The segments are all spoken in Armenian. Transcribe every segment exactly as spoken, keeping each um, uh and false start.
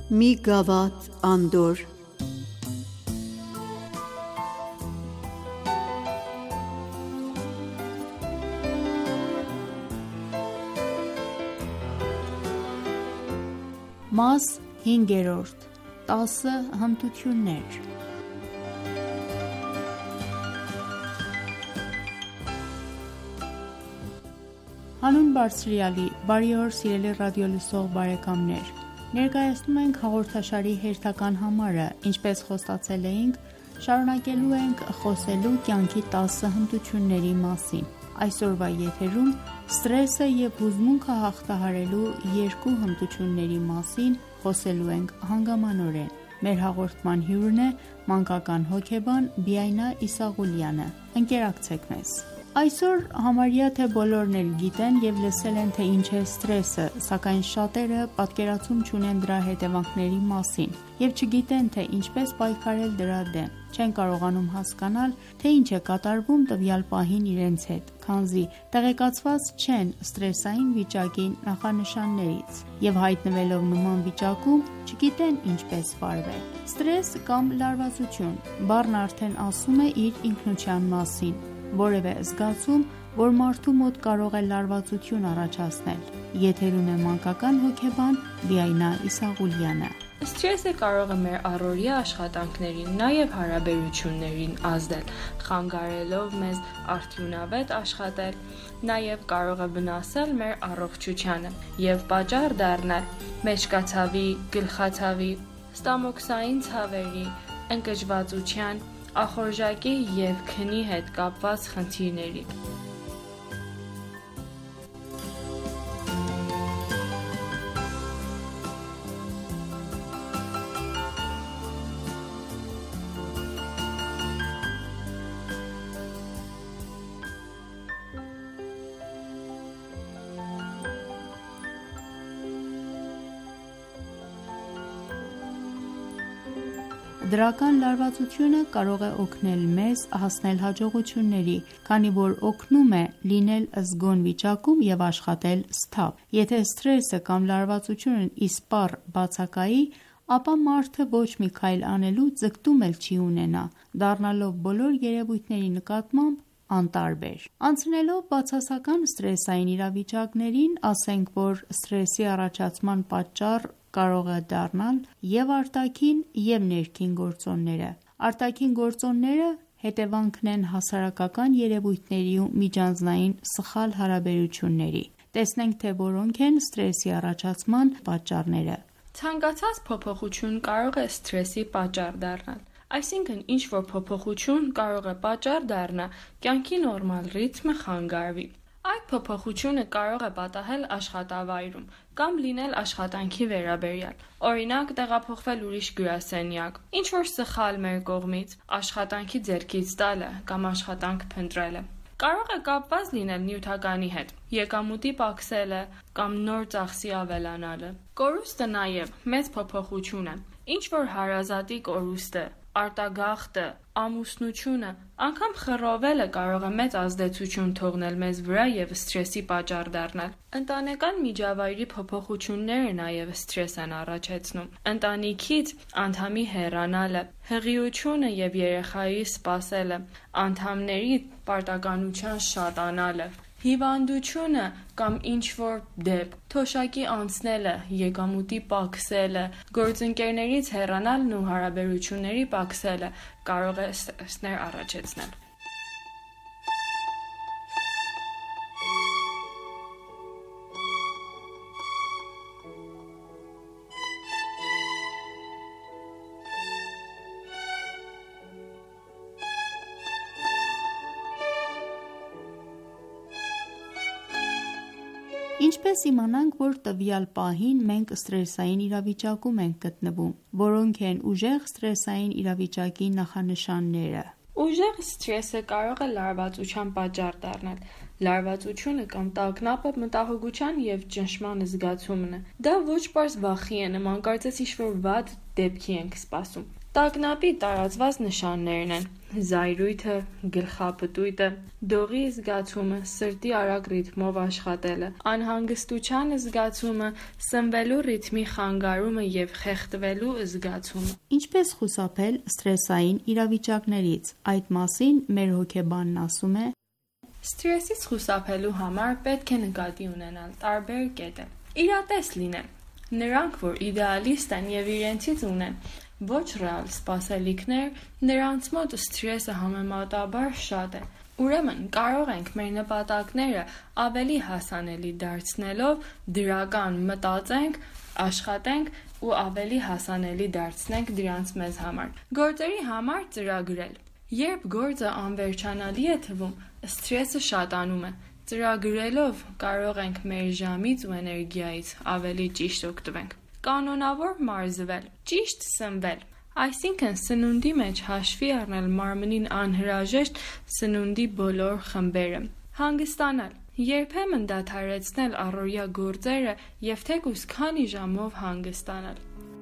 մի գավաթ անդորր։ Մաս հինգերորդ. տասը հմտություններ։ Հանուն Բարձրյալի, բարի օր սիրելի ռադիոլսող բարեկամներ։ Ներկայացնում ենք հաղորդաշարի հերթական համարը, ինչպես խոստացել էինք, շարունակելու ենք խոսելու կյանքի տասը հմտությունների մասին։ Այսօրվա եթերում սթրեսը եւ հուզմունքը հաղթահարելու երկու հմտությունների մասին խոսելու ենք հանգամանորեն։ Մեր հաղորդման հյուրն է մանկական հոգեբան Բիայնա Իսաղուլյանը։ Ընկերակցեք մեզ։ Այսօր համարյա թե բոլորն էլ գիտեն եւ լսել են, թե ինչ է սթրեսը, սակայն շատերը պատկերացում չունեն դրա հետևանքների մասին եւ չգիտեն, թե ինչպես պայքարել դրա դեմ։ Չեն կարողանում հասկանալ, թե ինչ է կատարվում տվյալ պահին իրենց հետ, քանզի տեղեկացված չեն սթրեսային վիճակի նախանշաններից եւ հայտնվելով նման վիճակում չգիտեն ինչպես վարվել։ Սթրես կամ լարվածություն բառն արդեն ասում է իր ինքնության մասին, որևէ զգացում, որ մարդու մոտ կարող է լարվածություն առաջացնել։ Եթերում է մանկական հոգեբան Բիայնա Իսաղուլյանը։ Սթրեսը կարող է մեր առօրյա աշխատանքներին, նաև հարաբերություններին ազդել, խանգարելով մեզ արդյունավետ աշխատել, նաև կարող է վնասել մեր առողջությանը և պատճառ դառնալ մեջքացավի, գլխացավի, ստամոքսային ցավերի, ընկճվածության, ախորժակի և քնի հետ կապված խնդիրների։ Դրական լարվածությունը կարող է օգնել մեզ հասնել հաջողությունների, քանի որ օգնում է լինել զգոն վիճակում եւ աշխատել սթափ։ Եթե սթրեսը կամ լարվածությունն իսպառ բացակայի, ապա մարդը ոչ մի քայլ անելու ձգտում էլ չի ունենա, դառնալով բոլոր երևույթների նկատմամբ անտարբեր։ Անցնելով բացասական սթրեսային իրավիճակներին, ասենք, որ սթրեսի առաջացման պատճառ կարող է դառնալ եւ արտաքին եւ ներքին գործոնները։ Արտաքին գործոնները հետևանքն են հասարակական երևույթների ու միջանձնային սխալ հարաբերությունների։ Տեսնենք, թե որոնք են սթրեսի առաջացման պատճառները։ Ցանկացած փոփոխություն կարող է սթրեսի պատճառ դառնալ։ Այսինքն, ինչ-որ փոփոխություն կարող է պատճառ դառնա կյանքի նորմալ ռիթմը խանգարվի։ Այդ փոփոխությունը կարող է պատահել աշխատավայրում կամ լինել աշխատանքի վերաբերյալ, օրինակ տեղափոխվել ուրիշ գրասենյակ, ինչ-որ սխալ մեր կողմից, աշխատանքի ձեռքից տալը կամ աշխատանք փնտրելը։ Կարող է կապված լինել նյութականի հետ, եկամուտի պակսելը կամ նոր ծախսի ավելանալը։ Կորուստը նաև մեծ փոփոխություն է, ինչ-որ հարազատի կորուստը, արտագաղթը, ամուսնությունը, անգամ խռովելը կարող է մեծ ազդեցություն թողնել մեզ վրա և սթրեսի պատճառ դառնալ։ Ընտանեկան միջավայրի փոփոխությունները նաև սթրես են առաջացնում։ Ընտանիքից անդամի հեռանալը, հղիությունը և երեխայի սպասելը, անդամների պարտականության շատանալը, հիվանդությունը կամ ինչ-որ դեպք, թոշակի անցնելը, եկամուտի պակսելը, գործընկերներից հեռանալն ու հարաբերությունների պակսելը կարող է սթրեսներ առաջացնել։ Ինչպես իմանանք, որ տվյալ պահին մենք սթրեսային իրավիճակում ենք գտնվում, որոնք են ուժեղ սթրեսային իրավիճակի նախանշանները։ Ուժեղ սթրեսը կարող է լարվածության պատճառ դառնալ։ Լարվածությունը կամ տագնապը մտահոգության և ճնշման զգացումն է։ Դա ոչ պարզ վախի է նման, կարծես ինչ-որ վատ դեպքի ենք սպասում։ Տագնապի տարածված նշաններն են զայրույթը, գլխապտույտը, դողի զգացումը, սրտի արագ ռիթմով աշխատելը, անհանգստության զգացումը, սնվելու ռիթմի խանգարումը և խեղդվելու զգացումը։ Ինչպես խուսափել սթրեսային իրավիճակներից։ Այդ մասին մեր հոգեբանն ասում է. Սթրեսից խուսափելու համար պետք է նկատի ունենալ տարբեր կետեր։ Իրատես լինել։ Նրանք, որ իդեալիստ են և իրենցից ունեն ոչ ռեալ սպասելիքներ, նրանց մոտ սթրեսը համեմատաբար շատ է։ Ուրեմն կարող ենք մեր նպատակները ավելի հասանելի դարձնելով դրական մտածենք, աշխատենք ու ավելի հասանելի դարձնենք դրանց մեզ համար։ Գործերի համար ծրագրել։ Երբ գործը անվերջանալի է թվում, սթրեսը շատանում է։ Ծրագրելով կարող ենք մեր ժամից ու էներգիայից ավելի ճիշտ օգտվենք։ Կանոնավոր մարզվել, ճիշտ սնվել, այսինքն սնունդի մեջ հաշվի առնել մարմնին անհրաժեշտ սնունդի բոլոր խմբերը։ Հանգստանալ, երբեմն դադարեցնել առօրյա գործերը և թեկուզ քանի ժամով հանգստանալ։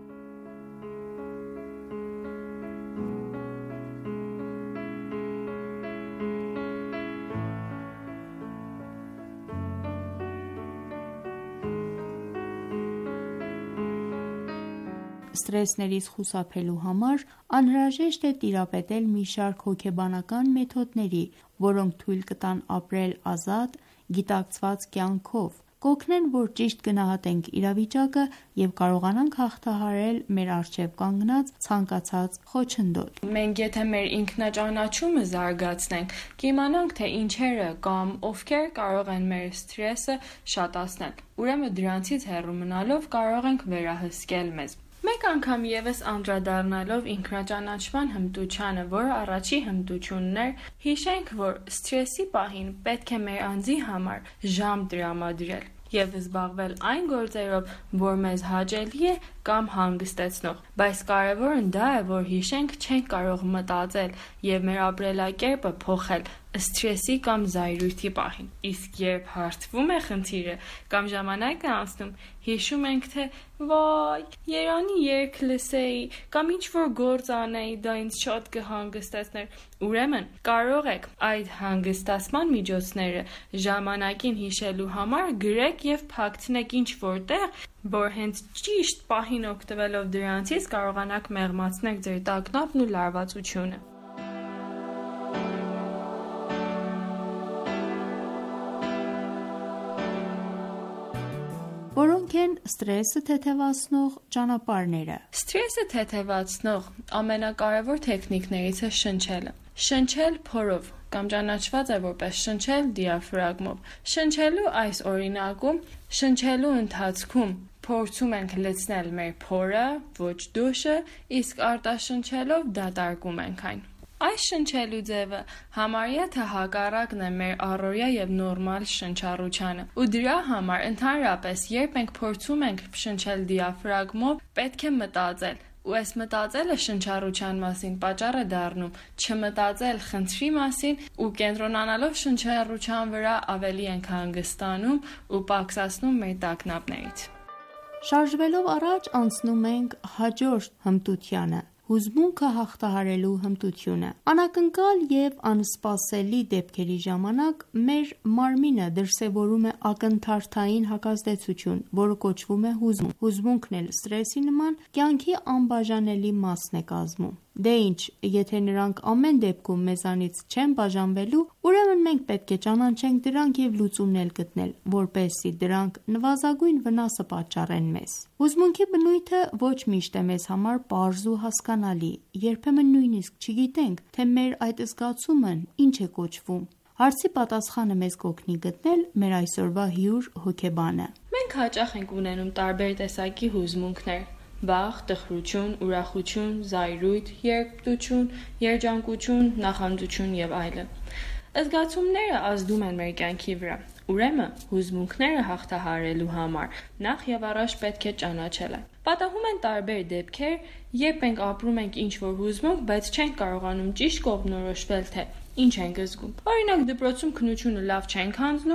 Սթրեսներից խուսափելու համար անհրաժեշտ է տիրապետել մի շարք հոգեբանական մեթոդների, որոնք թույլ կտան ապրել ազատ, գիտակցված կյանքով, կօգնեն, որ ճիշտ գնահատենք իրավիճակը և կարողանանք հաղթահարել մեր առջև կանգնած ցանկացած խոչընդոտ։ Մենք եթե մեր ինքնաճանաչումը զարգացնենք, կիմանանք, թե ինչերը կամ ովքեր կարող են մեր սթրեսը շատացնել։ Ուրեմն դրանցից հեռու մնալով կարող ենք վերահսկել մեզ։ Մեկ անգամ ևս անդրադառնալով ինքնաճանաչման հմտությանը, որը առաջի հմտությունն էր, հիշենք, որ սթրեսի պահին պետք է մեր անձի համար ժամ տրամադրել և զբաղվել այն գործերով, որ մեզ հաճելի է կամ հանգստեցնող, բայց կարևորն դա է, որ հիշենք չենք կարող մտածել և մեր ապրելակերպը փոխել սթրեսի կամ զայրույթի պահին։ Իսկ երբ հարթվում է խնդիրը կամ ժամանակ է անցնում, հիշում ենք, թե վայ, երանի երգ լսեի կամ ինչ-որ գործ անեի, դա ինձ շատ կհանգստեցներ։ Ուրեմն կարող եք այդ հանգստացման միջոցները ժամանակին հիշելու համար գրեք և փակցնեք ինչ-որ տեղ, որ հենց ճիշտ պահին օգտվելով դրանցից կարողանաք մեղմացնել ձեր տագնապն ու լարվածությունը։ Որոնք են սթրեսը թեթևացնող ճանապարհները։ Սթրեսը թեթևացնող ամենակարևոր տեխնիկներից է շնչելը։ Շնչել փորով կամ ճանաչված է որպես շնչել դիաֆրագմով։ Շնչելու այս օրինակում շնչելու ընթացքում փորձում ենք լցնել մեր փորը, ոչ դուշը, իսկ արտաշնչելով դատարկում ենք այն։ Այս շնչելու ձևը համարյա թե հակառակն է մեր առօրյա և նորմալ շնչառությանը։ Ու դրա համար ընդհանրապես, երբ մենք փորձում ենք շնչել դիաֆրագմով, պետք է մտածել։ Ու այս մտածելը շնչառության մասին պատճառ է դառնում չմտածել խնդրի մասին ու կենտրոնանալով շնչառության վրա ավելի ենք հանգստանում ու պակսացնում մեր տագնապներից։ Շարժվելով առաջ անցնում ենք հաջորդ հմտությանը՝ հուզմունքը հաղթահարելու հմտությունը։ Անակնկալ և անսպասելի դեպքերի ժամանակ մեր մարմինը դրսևորում է ակնթարթային հակազդեցություն, որը կոչվում է հուզմունք։ Հուզմունքն էլ սթրեսի նման կյանքի անբաժանելի մասն է կազմում։ Դե ինչ, եթե նրանք ամեն դեպքում մեզանից չեն բաժանվելու, ուրեմն մենք պետք է ճանաչենք դրանք և լուծումներ գտնել, որպեսզի դրանք նվազագույն վնասը պատճառեն մեզ։ Հուզմունքի բնույթը ոչ միշտ է մեզ համար պարզ ու հասկանալի, երբեմն նույնիսկ չգիտենք, թե մեր այդ զգացումն ինչ է կոչվում։ Հարցի պատասխանը մեզ կօգնի գտնել մեր այսօրվա հյուր հոգեբանը։ Մենք հաճախ ենք ունենում տարբեր տեսակի հուզմունքներ՝ վախ, տխրություն, ուրախություն, զայրույթ, երկպտություն, երջանկություն, նախանձություն և այլն։ Զգացումները ազդում են մեր կյանքի վրա։ Ուրեմն, հուզմունքները հաղթահարելու համար նախ եւ առաջ պետք է ճանաչել այն։ Պատահում են տարբեր դեպքեր, երբ մենք ապրում ենք ինչ-որ հուզմունք, բայց չենք կարողանում ճիշտ կողմնորոշվել, թե ինչ ենք զգում։ Օրինակ, դպրոցում քննությունը լավ չենք հանձնում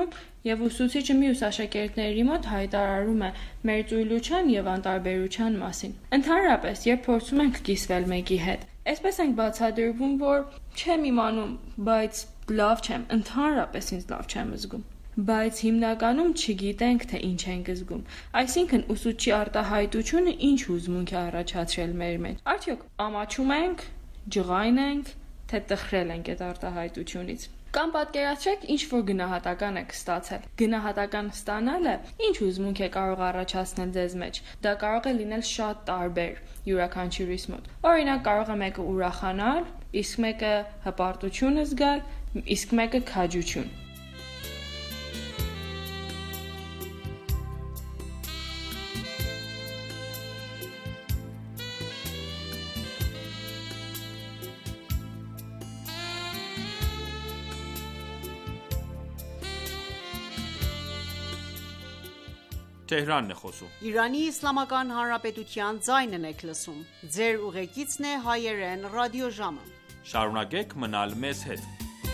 եւ ուսուցիչը մյուս աշակերտների մոտ հայտարարում է մեր ծույլության եւ անտարբերության մասին։ Ընդհանրապես, երբ փորձում ենք կիսվել մեկի հետ, այսպես ենք բացատրվում, որ չեմ իմանում, բայց լավ չեմ, ընդհանրապես ինձ լավ չեմ զգում։ Բայց հիմնականում չգիտենք, թե ինչ ենք զգում։ Այսինքն ուսուցչի արտահայտությունը ինչ հուզմունք է առաջացրել մեր մեջ։ Արդյոք ամաչում ենք, ջղայն ենք, թե տխրել ենք այդ արտահայտությունից։ Կամ պատկերացրեք, ինչ որ գնահատական եք ստացել։ Գնահատական ստանալը ինչ հուզմունք է կարող առաջացնել ձեզ մեջ։ Դա կարող է լինել շատ տարբեր յուրաքանչյուրիս մոտ։ Օրինակ, կարող է մեկը ուրախանալ, իսկ մեկը հպարտություն զգալ, իսկ մեկը քաջություն։ Տեհրանն է խոսում։ Իրանի Իսլամական Հանրապետության ձայնն եք լսում։ Ձեր ուղեկիցն է հայերեն ռադիոժամը։ Շարունակեք մնալ մեզ հետ։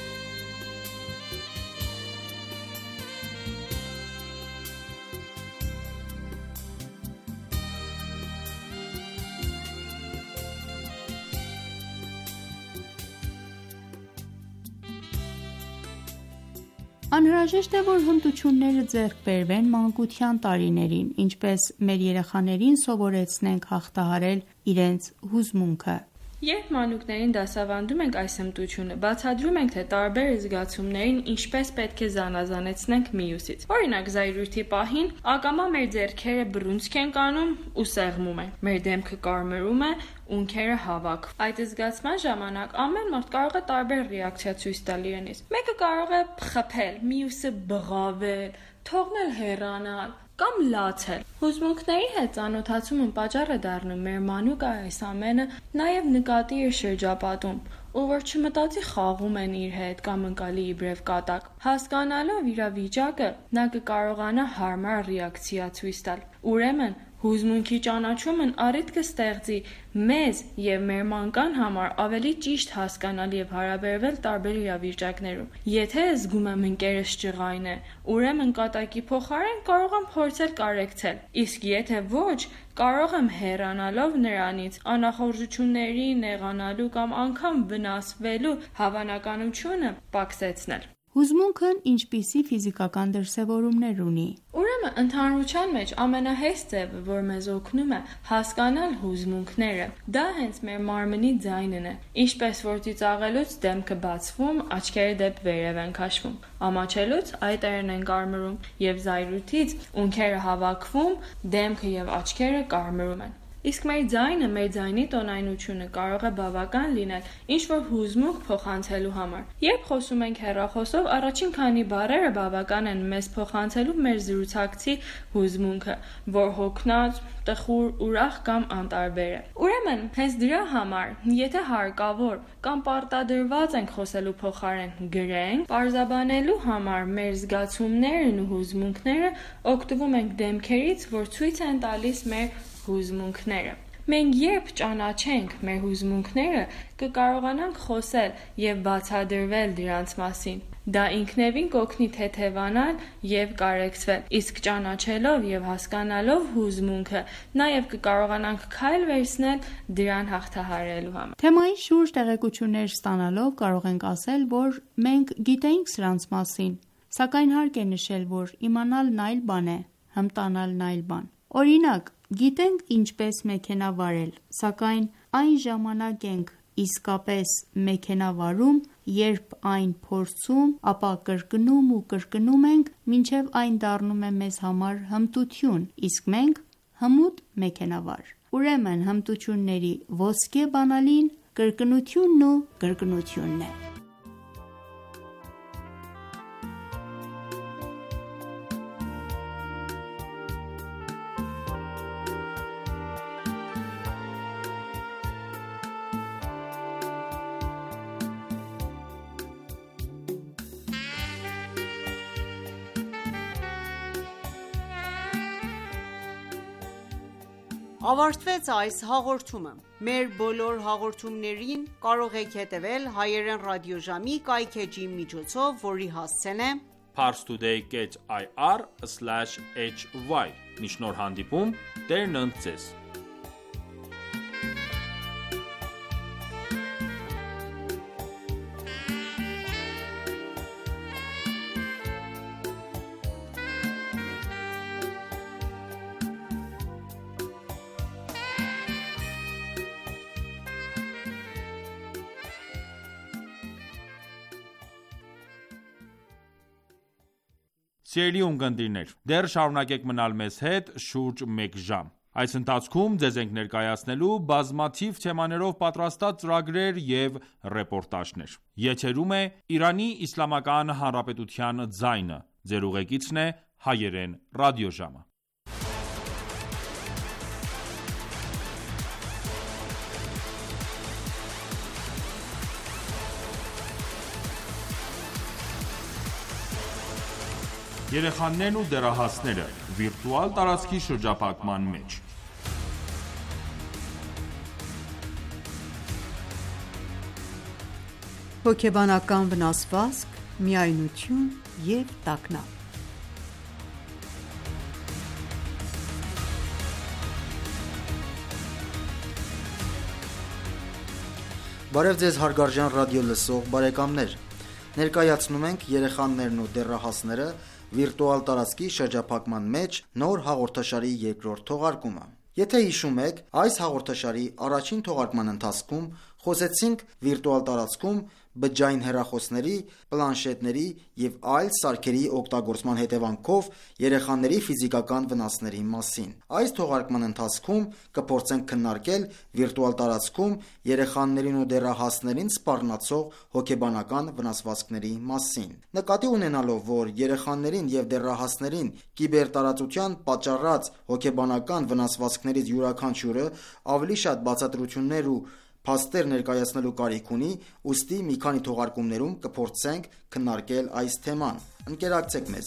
Անհրաժեշտ է, որ հմտությունները ձեռք բերվեն մանկության տարիներին, ինչպես մեր երեխաներին սովորեցնենք հաղթահարել իրենց հուզմունքը։ Երբ մանուկներին դասավանդում ենք այս հմտությունը, բացատրում ենք, թե տարբեր զգացումներին ինչպես պետք է զանազանեցնենք մյուսից։ Օրինակ, զայրույթի պահին ակամա մեր ձեռքերը բռունցք են կանում ու սեղմում են, մեր դեմքը կարմրում է, ունքերը հավաք։ Այդ զգացման ժամանակ ամեն մարդ կարող է տարբեր ռեակցիա ցույց տալ իրենից։ Մեկը կարող է խփել, մյուսը բղավել, թողնել հեռանալ կամ լացել։ Հուզմունքների հետ ծանոթացումը պատճառ է դառնում մեր մանուկը այս ամենը նաև նկատի իր շրջապատում, ու որ չմտածի խաղում են իր հետ կամ ընկալի իբրև կատակ։ Հասկանալով իրավիճակը, նա կկարողանա հարմար ռեակցիա ցույց տալ։ Ուրեմն հուզմունքի ճանաչումն առիթ կստեղծի մեզ եւ մեր մանկան համար ավելի ճիշտ հասկանալ եւ հարաբերվել տարբեր իրավիճակներում։ Եթե զգում եմ ընկերս ջղայն է, ուրեմն կատակի փոխարեն կարող եմ փորձել կարեկցել, իսկ եթե ոչ, կարող եմ հեռանալով նրանից անախորժությունների, նեղանալու կամ անգամ վնասվելու հավանականությունը պակսեցնել։ Հուզմունքն ինչպիսի ֆիզիկական դրսևորումներ ունի։ Ուրեմն ընդհանրության մեջ ամենահեշտ ձևը, որ մեզ օգնում է հասկանալ հուզմունքները, դա հենց մեր մարմնի ձայնն է։ Ինչպես որ ծիծաղելուց դեմքը բացվում, աչքերը դեպ վերև են քաշվում, ամաչելուց այտերն են կարմրում, եւ զայրույթից ունքերը հավաքվում, դեմքը եւ աչքերը կարմրում են։ Իսկ մեր ձայնը, մեր ձայնի տոնայնությունը կարող է բավական լինել ինչ-որ հուզմունք փոխանցելու համար։ Երբ խոսում ենք հեռախոսով, առաջին քանի բառերը բավական են մեզ փոխանցելու մեր զրուցակցի հուզմունքը, որ հոգնած, տխուր, ուրախ կամ անտարբեր է։ Ուրեմն, հենց դրա համար, եթե հարկավոր կամ պարտադրված ենք խոսելու փոխարեն գրենք, պարզաբանելու համար մեր զգացումներն ու հուզմունքները օգտվում ենք դեմքերից, որ ցույց են տալիս մեր հուզմունքները։ Մենք երբ ճանաչենք մեր հուզմունքները, կկարողանանք խոսել եւ բացատրվել դրանց մասին։ Դա ինքնևին կօգնի թեթևանալ եւ կարեկցվել, իսկ ճանաչելով եւ հասկանալով հուզմունքը, նաեւ կկարողանանք քայլ վերցնել դրան հաղթահարելու համար։ Թեմայի շուրջ տեղեկություններ ստանալով կարող ենք ասել, որ մենք գիտեինք սրանց մասին, սակայն հարկ է նշել, որ իմանալն այլ բան է, հմտանալն այլ բան։ Օրինակ, գիտենք ինչպես մեքենա վարել, սակայն այն ժամանակ ենք իսկապես մեքենա վարում, երբ այն փորձում, ապա կրկնում ու կրկնում ենք, մինչև այն դառնում է մեզ համար հմտություն, իսկ մենք հմուտ մեքենավար։ Ուրեմն հմտությունների ոսկե բանալին կրկնությունն ու կրկնությունն է։ Ավարտվեց այս հաղորդումը։ Մեր բոլոր հաղորդումներին կարող եք հետևել հայերեն ռադիոժամի կայքէջի միջոցով, որի հասցեն է parstoday.ir slash hy։ Մինչ նոր հանդիպում, Տերն ընդ ձեզ։ Սիրելի ունկնդիրներ, դեռ շարունակեք մնալ մեզ հետ շուրջ մեկ ժամ։ Այս ընթացքում ձեզ ենք ներկայացնելու բազմաթիվ թեմաներով պատրաստած ծրագրեր և ռեպորտաժներ։ Եթերում է Իրանի Իսլամական Հանրապետության ձայնը։ Ձեր ուղեկիցն է Հայերեն ռադիոժամը։ Երեխաներն ու դեռահասները վիրտուալ տարածքի շրջափակման մեջ։ Հոգեբանական վնասվածք, միայնություն և տագնապ։ Բարև ձեզ հարգարժան ռադիո լսող բարեկամներ։ Ներկայացնում ենք երեխաներն ու դեռահասները վիրտուալ տարածքի շրջափակման մեջ նոր հաղորդաշարի երկրորդ թողարկումը։ Եթե հիշում եք, այս հաղորդաշարի առաջին թողարկման ընթացքում խոսեցինք վիրտուալ տարածքում բջջային հեռախոսների, պլանշետների և այլ սարքերի օգտագործման հետևանքով երեխաների ֆիզիկական վնասների մասին։ Այս թողարկման ընթացքում կփորձենք քննարկել վիրտուալ տարածքում երեխաներին ու դեռահասներին սպառնացող հոգեբանական վնասվածքների մասին։ Նկատի ունենալով, որ երեխաներին և դեռահասներին կիբերտարածության պատճառած հոգեբանական վնասվածքներից յուրաքանչյուրը ավելի շատ բացատրություններ ու փաստեր ներկայացնելու կարիք ունի, ուստի մի քանի թողարկումներում կփորձենք քննարկել այս թեման։ Ընկերակցեք մեզ։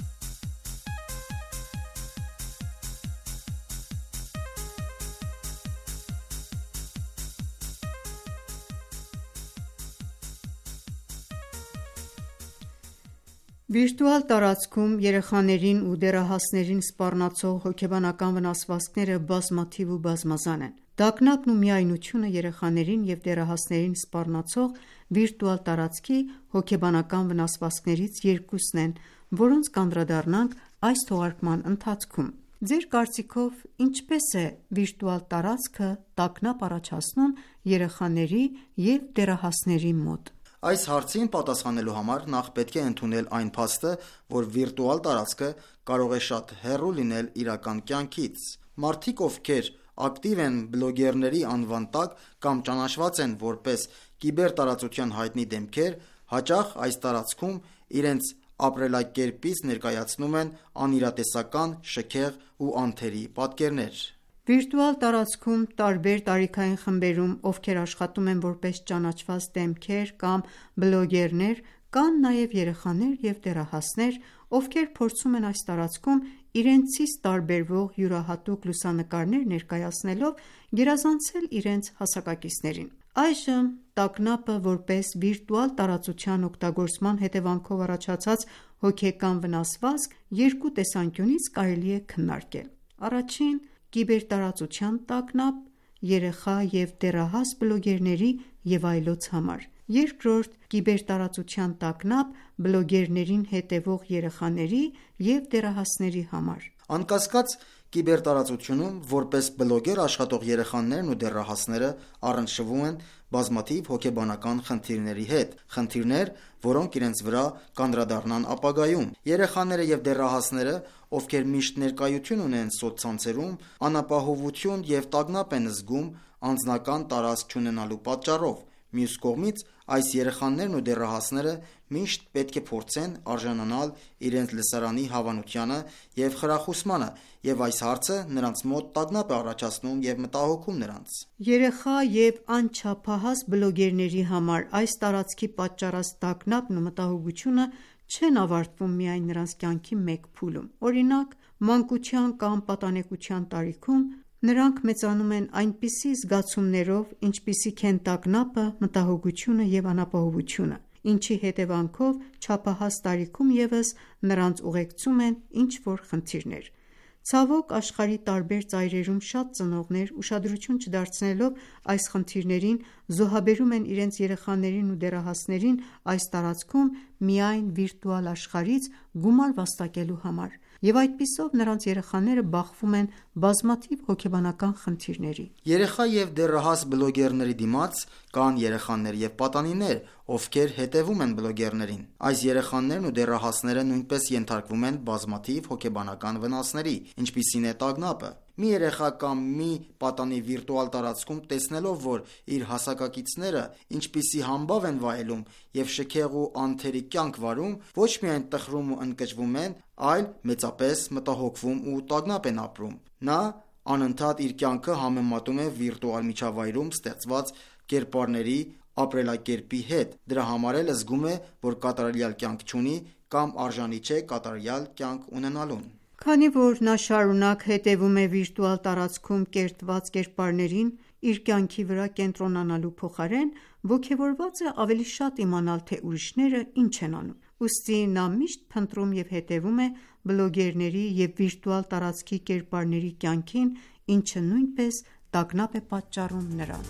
Վիրտուալ տարածքում երեխաներին ու դեռահասներին սպառնացող հոգեբանական վնասվածքները բազմաթիվ ու բազմազան են։ Տագնապն ու միայնությունը երեխաներին և դեռահասներին սպառնացող վիրտուալ տարածքի հոգեբանական վնասվածքներից երկուսն են, որոնց կանդրադառնանք այս թողարկման ընթացքում։ Ձեր կարծիքով ինչպե՞ս է վիրտուալ տարածքը տագնապ առաջացնում երեխաների և դեռահասների մոտ։ Այս հարցին պատասխանելու համար նախ պետք է ընդունել այն փաստը, որ վիրտուալ տարածքը կարող է շատ հեռու լինել իրական կյանքից։ Մարդիկ, ովքեր ակտիվ են բլոգերների անվան տակ կամ ճանաչված են որպես կիբերտարածության հայտնի դեմքեր, հաճախ այս տարածքում իրենց ապրելակերպից ներկայացնում են անիրատեսական, շքեղ ու անթերի պատկերներ։ Վիրտուալ տարածքում տարբեր տարիքային խմբերում, ովքեր աշխատում են որպես ճանաչված դեմքեր կամ բլոգերներ, կան նաև երեխաներ և դեռահասներ, ովքեր փորձում են այս տարածքում իրենցից տարբերվող յուրահատուկ լուսանկարներ ներկայացնելով գերազանցել իրենց հասակակիցներին։ Այժմ տագնապը որպես վիրտուալ տարածության օգտագործման հետևանքով առաջացած հոգեկան վնասվածք երկու տեսանկյունից կարելի է քննարկել։ Առաջին՝ կիբերտարածության տագնապ երեխա և դեռահաս բլոգերների և այլոց համար։ Երկրորդ՝ կիբերտարածության տագնապ բլոգերներին հետևող երեխաների և դեռահասների համար։ Անկասկած, կիբերտարածությունում որպես բլոգեր աշխատող երեխաներն ու դեռահասները առնչվում են բազմաթիվ հոգեբանական խնդիրների հետ, խնդիրներ, որոնք իրենց վրա կանդրադառնան ապագայում։ Երեխաները և դեռահասները, ովքեր միշտ ներկայություն ունեն սոցցանցերում, անապահովություն և տագնապ են զգում անձնական տարածք չունենալու պատճառով։ Մյուս կողմից, այս երեխաներն ու դեռահասները միշտ պետք է փորձեն արժանանալ իրենց լսարանի հավանությանը և խրախուսմանը, և այս հարցը նրանց մոտ տագնապ է առաջացնում և մտահոգում նրանց։ Երեխա և անչափահաս բլոգերների համար այս տարածքի պատճառած տագնապն ու մտահոգությունը չեն ավարտվում միայն նրանց կյանքի մեկ փուլում։ Օրինակ, մանկության կամ պատանեկության տարիքում նրանք մեծանում են այնպիսի զգացումներով, ինչպիսիք են տագնապը, մտահոգությունը և անապահովությունը։ ինչի հետևանքով չափահաս տարիքում ևս նրանց ուղեկցում են ինչ-որ խնդիրներ: Ցավոք, աշխարհի տարբեր ծայրերում շատ ծնողներ, ուշադրություն չդարձնելով այս խնդիրներին, զոհաբերում են իրենց երեխաներին ու դեռահասներին այս տարածքում միայն վիրտուալ աշխարհից գումար վաստակելու համար, և այդպիսով նրանց երեխաները բախվում են բազմաթիվ հոգեբանական խնդիրների: Երեխա և դեռահաս բլոգերների դիմաց կան երեխաներ և պատանիներ, ովքեր հետևում են բլոգերներին: Այս երեխաներն ու դեռահասները նույնպես ենթարկվում են բազմաթիվ հոգեբանական վնասների, ինչպիսին է տագնապը: Մի երեխա կամ մի պատանի վիրտուալ տարածքում տեսնելով, որ իր հասակակիցները ինչպիսի համբավ են վայելում և շքեղ ու անթերի կյանք վարում, ոչ միայն տխրում ու ընկճվում են, այլ մեծապես մտահոգվում ու տագնապ են ապրում: Նա անընդհատ իր կյանքը համեմատում է վիրտուալ միջավայրում ստեղծված կերպարների ապրելակերպի հետ, դրա համար էլ զգում է, որ կատարյալ կյանք չունի կամ արժանի չէ կատարյալ կյանք ունենալուն: Քանի որ նա շարունակ հետևում է վիրտուալ տարածքում կերտված կերպարներին, իր կյանքի վրա կենտրոնանալու փոխարեն, ոգևորված է ավելի շատ իմանալ, թե ուրիշները ինչ են անում: Ուստի նա միշտ փնտրում և հետևում է բլոգերների և վիրտուալ տարածքի կերպարների կյանքին, ինչը նույնպես տագնապ է պատճառում նրան: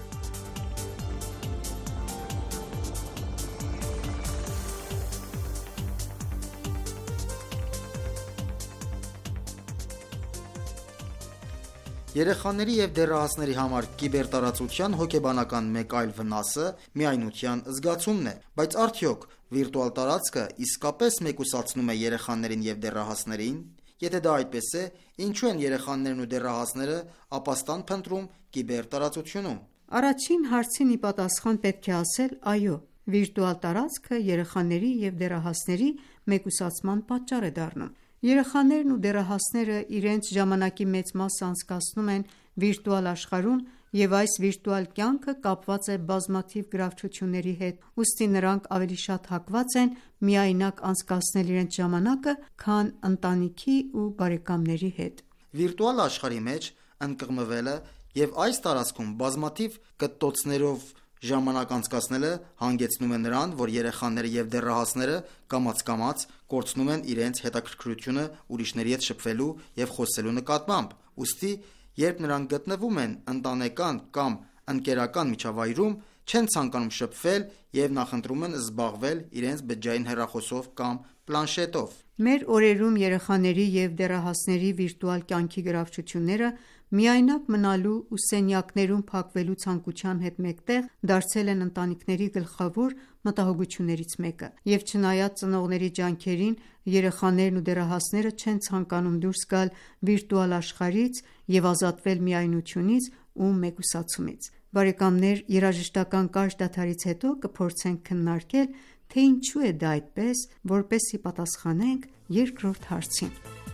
Երեխաների և դեռահասների համար կիբերտարածության հոգեբանական մեկ այլ վնասը միայնության զգացումն է: Բայց արդյոք վիրտուալ տարածքը իսկապես մեկուսացնում է երեխաներին և դեռահասներին: Եթե դա այդպես է, ինչու են երեխաներն ու դեռահասները ապաստան փնտրում կիբերտարածությունում: Առաջին հարցին ի պատասխան պետք է ասել այո, վիրտուալ տարածքը երեխաների և դեռահասների մեկուսացման պատճառ է դառնում: Երեխաներն ու դեռահասները իրենց ժամանակի մեծ մասը անցկացնում են վիրտուալ աշխարհում և այս վիրտուալ կյանքը կապված է բազմաթիվ գրավչությունների հետ, ուստի նրանք ավելի շատ հակված են միայնակ անցկացնել իրենց ժամանակը, քան ընտանիքի ու բարեկամների հետ: Վիրտուալ աշխարհի մեջ ընկղմվելը և այս տարածքում բազմաթիվ կտտոցներով ժամանակ անցկացնելը հանգեցնում է նրան, որ երեխաները և դեռահասները կամաց-կամաց կորցնում են իրենց հետաքրքրությունը ուրիշների հետ շփվելու և խոսելու նկատմամբ: Ուստի երբ նրանք գտնվում են ընտանեկան կամ ընկերական միջավայրում, չեն ցանկանում շփվել և նախընտրում են զբաղվել իրենց բջջային հեռախոսով կամ պլանշետով: Մեր օրերում երեխաների և դեռահասների վիրտուալ կյանքի գրավչությունները միայնակ մնալու ու սենյակներում փակվելու ցանկության հետ մեկտեղ դարձել են ընտանիքների գլխավոր մտահոգություններից մեկը: Եվ չնայած ծնողների ջանքերին, երեխաներն ու դեռահասները չեն ցանկանում դուրս գալ վիրտուալ աշխարհից և ազատվել միայնությունից ու մեկուսացումից: Երաժշտական կարճ դադարից հետո կփորձենք քննարկել, թե ինչու է դա այդպես, որպեսզի պատասխանենք երկրորդ հարցին: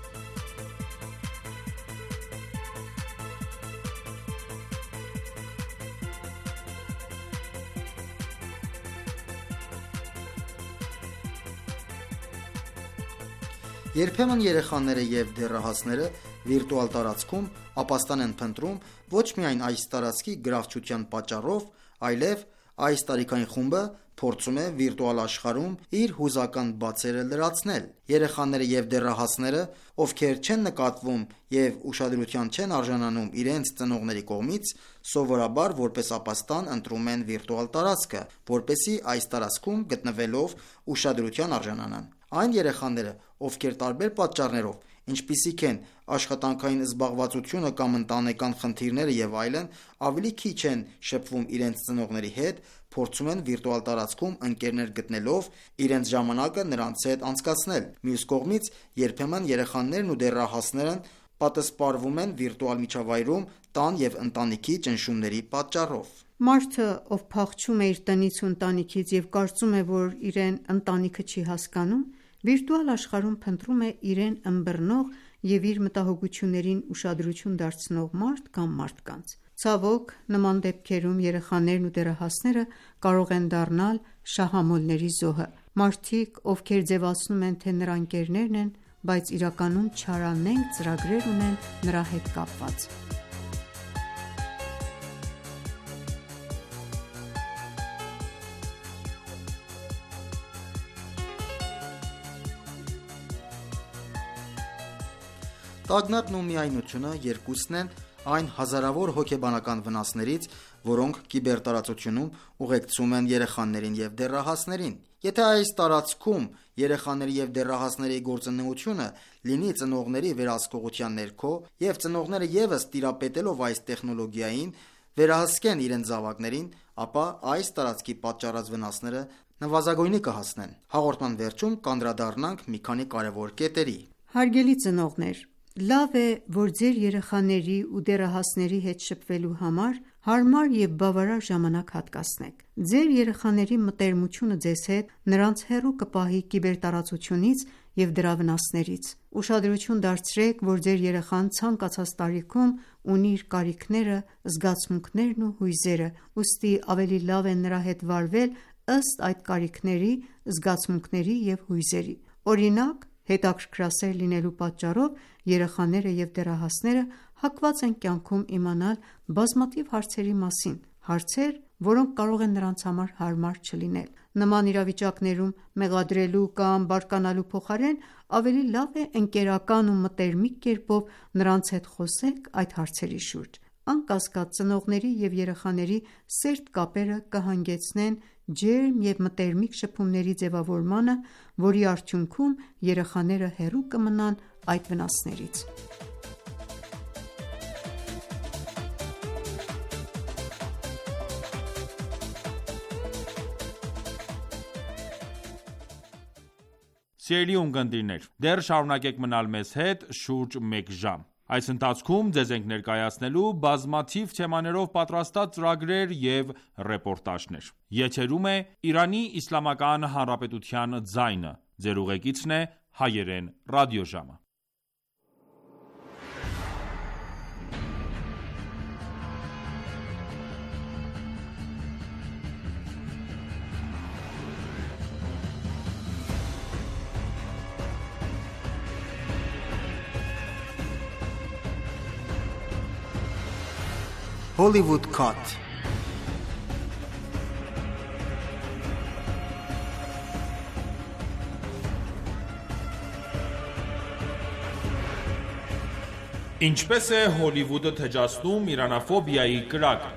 Երբեմն երեխաները և դեռահասները վիրտուալ տարածքում ապաստան են փնտրում ոչ միայն այս տարածքի գրավչության պատճառով, այլև այս տարիքային խումբը փորձում է վիրտուալ աշխարհում իր հուզական բացերը լրացնել: Երեխաները և դեռահասները, ովքեր չեն նկատվում և ուշադրության չեն արժանանում իրենց ծնողների կողմից, սովորաբար որպես ապաստան ընտրում են վիրտուալ տարածքը, որպեսզի այս տարածքում գտնվելով ուշադրության արժանանան: Այն երեխաները, ովքեր տարբեր պատճառներով, ինչպիսիք են աշխատանքային զբաղվածությունը կամ ընտանեկան խնդիրները և այլն, ավելի քիչ են շփվում իրենց ծնողների հետ, փորձում են վիրտուալ տարածքում ընկերներ գտնելով իրենց ժամանակը նրանց հետ անցկացնել: Մյուս կողմից, երբեմն երեխաներն ու դեռահասներն պատսպարվում են վիրտուալ միջավայրում տան և ընտանիքի ճնշումների պատճառով: Մարդը, ով փախչում է իր տնից ու ընտանիքից և կարծում է, որ իրեն ընտանիքը չի հասկանում, վիրտուալ աշխարհում փնտրում է իրեն ըմբռնող և իր մտահոգություններին ուշադրություն դարձնող մարդ կամ մարդկանց: Ցավոք, նման դեպքերում երեխաներն ու դեռահասները կարող են դառնալ շահամոլների զոհը: Մարդիկ, ովքեր ձևացնում են, թե նրա ընկերներն են, բայց իրականում չարանենգ ծրագրեր ունեն նրա հետ կապված: Տագնապն ու միայնությունը երկուսն են այն հազարավոր հոգեբանական վնասներից, որոնք կիբերտարածությունում ուղեկցում են երեխաներին և դեռահասներին։ Եթե այս տարածքում երեխաների և դեռահասների գործունեությունը լինի ծնողների վերահսկողության ներքո, և ծնողները ևս տիրապետելով այս տեխնոլոգիային վերահսկեն իրենց զավակներին, ապա այս տարածքի պատճառած վնասները նվազագույնի կհասնեն։ Հաղորդման վերջում կանդրադառնանք մի քանի կարևոր կետերի։ Հարգելի ծնողներ, լավ է, որ ձեր երեխաների ու դեռահասների հետ շփվելու համար հարմար և բավարար ժամանակ հատկացնեք։ Ձեր երեխաների մտերմությունը ձեզ հետ նրանց հեռու կպահի կիբերտարածությունից և դրա վնասներից։ Ուշադրություն դարձրեք, որ ձեր երեխան ցանկացած տարիքում ունի իր կարիքները, զգացմունքներն ու հույզերը, ուստի ավելի լավ է նրա հետ վարվել ըստ այդ կարիքների, զգացմունքների և հույզերի։ Օրինակ, հետաքրքրասեր լինելու պատճառով երեխաները և դեռահասները հակված են կյանքում իմանալ բազմաթիվ հարցերի մասին, հարցեր, որոնք կարող են նրանց համար հարմար չլինել։ Նման իրավիճակներում մեղադրելու կամ բարկանալու փոխարեն ավելի լավ է ընկերական ու մտերմիկ կերպով նրանց հետ խոսեք այդ հարցերի շուրջ։ Անկասկած, ծնողների և երեխաների սերտ կապերը կհանգեցնեն ջերմ և մտերմիկ շփումների ձևավորմանը, որի արդյունքում երեխաները հեռու կմնան այդ վնասներից։ Սիրելի ունկնդիրներ, դեռ շարունակեք մնալ մեզ հետ շուրջ մեկ ժամ։ Այս ընթացքում ձեզ ենք ներկայացնելու բազմաթիվ թեմաներով պատրաստած ծրագրեր և ռեպորտաժներ։ Եթերում է Իրանի Իսլամական Հանրապետության ձայնը։ Ձեր ուղեկիցն է Հայերեն ռադիոժամը։ Hollywood Cut։ Ինչպես է Հոլիվուդը թեջացնում իրանաֆոբիայի կրակը։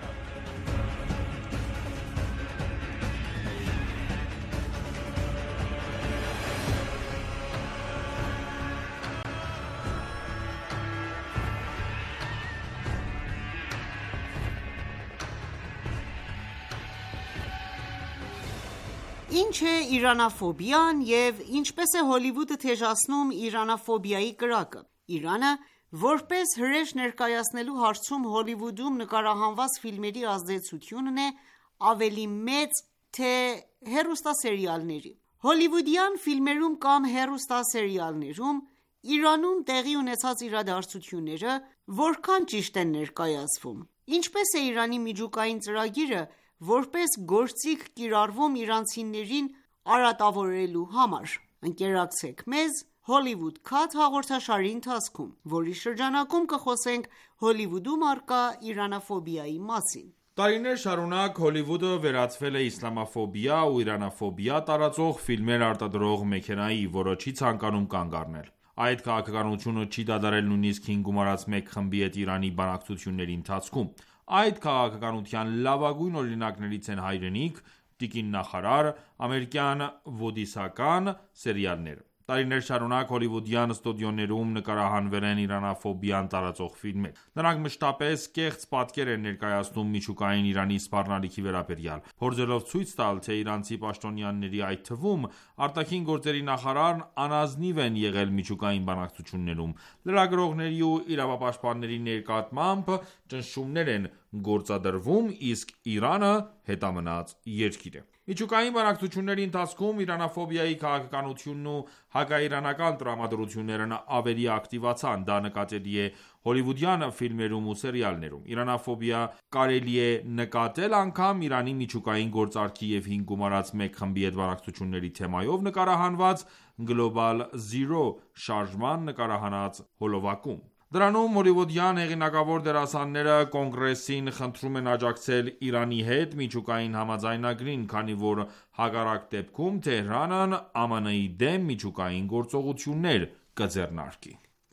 Ինչ է իրանաֆոբիան և ինչպես է Հոլիվուդը թեժացնում իրանաֆոբիայի կրակը։ Իրանը, որպես հրեշ ներկայացնելու հարցում Հոլիվուդում նկարահանված ֆիլմերի ազդեցությունն է ավելի մեծ, թե հեռուստասերիալների։ Հոլիվուդյան ֆիլմերում կամ հեռուստասերիալներում Իրանում տեղի ունեցած իրադարձությունները որքան ճիշտ են ներկայացվում։ Ինչպես է Իրանի միջուկային ծրագիրը որպես գործիք կիրառվում իրանցիներին արատավորելու համար։ Ընկերակցեք մեզ Hollywood Cut հաղորդաշարի ընթացքում, որի շրջանակում կխոսենք Հոլիվուդում առկա իրանաֆոբիայի մասին։ Տարիներ շարունակ Հոլիվուդը վերածվել է իսլամաֆոբիա ու իրանաֆոբիա տարածող ֆիլմեր արտադրող մեքենայի, որը չի ցանկանում կանգ առնել։ Այդ քաղաքականությունը չի դադարել նույնիսկ հին գումարած մեկ խմբի հետ Իրանի բանակցությունների ընթացքում։ Այդ քաղաքականության լավագույն օրինակներից են «Հայրենիք», «Տիկին նախարար», ամերիկյան ոդիսական սերիալները։ Տարիներ շարունակ հոլիվուդյան ստուդիոներում նկարահանվել են իրանաֆոբիան տարածող ֆիլմեր։ Նրանք մշտապես կեղծ պատկեր են ներկայացնում միջուկային Իրանի սպառնալիքի վերաբերյալ, փորձելով ցույց տալ, թե իրանցի պաշտոնյաների, այդ թվում արտաքին գործերի նախարարն անազնիվ են եղել միջուկային բանակցություններում, լրագրողների ու իրավապաշտպանների նկատմամբ ճնշումներ են գործադրվում, իսկ Իրանը հետամնաց երկիր է։ Միջուկային բանակցությունների ընթացքում իրանաֆոբիայի քաղաքականությունն ու հակաիրանական տրամադրություններն ավելի ակտիվացան։ Դա նկատելի է հոլիվուդյան ֆիլմերում ու սերիալներում։ Իրանաֆոբիա կարելի է նկատել անգամ Իրանի միջուկային գործարքի և հին գումարած մեկ խմբի հետ բանակցությունների թեմայով նկարահանված Global Zero շարժման նկարահանած հոլովակում։ Դրանում հոլիվուդյան հեղինակավոր դերասանները Կոնգրեսին խնդրում են աջակցել Իրանի հետ միջուկային համաձայնագրին, քանի որ հակառակ դեպքում Թեհրանն ԱՄՆ-ի դեմ միջուկային գործողություններ կձեռնարկի։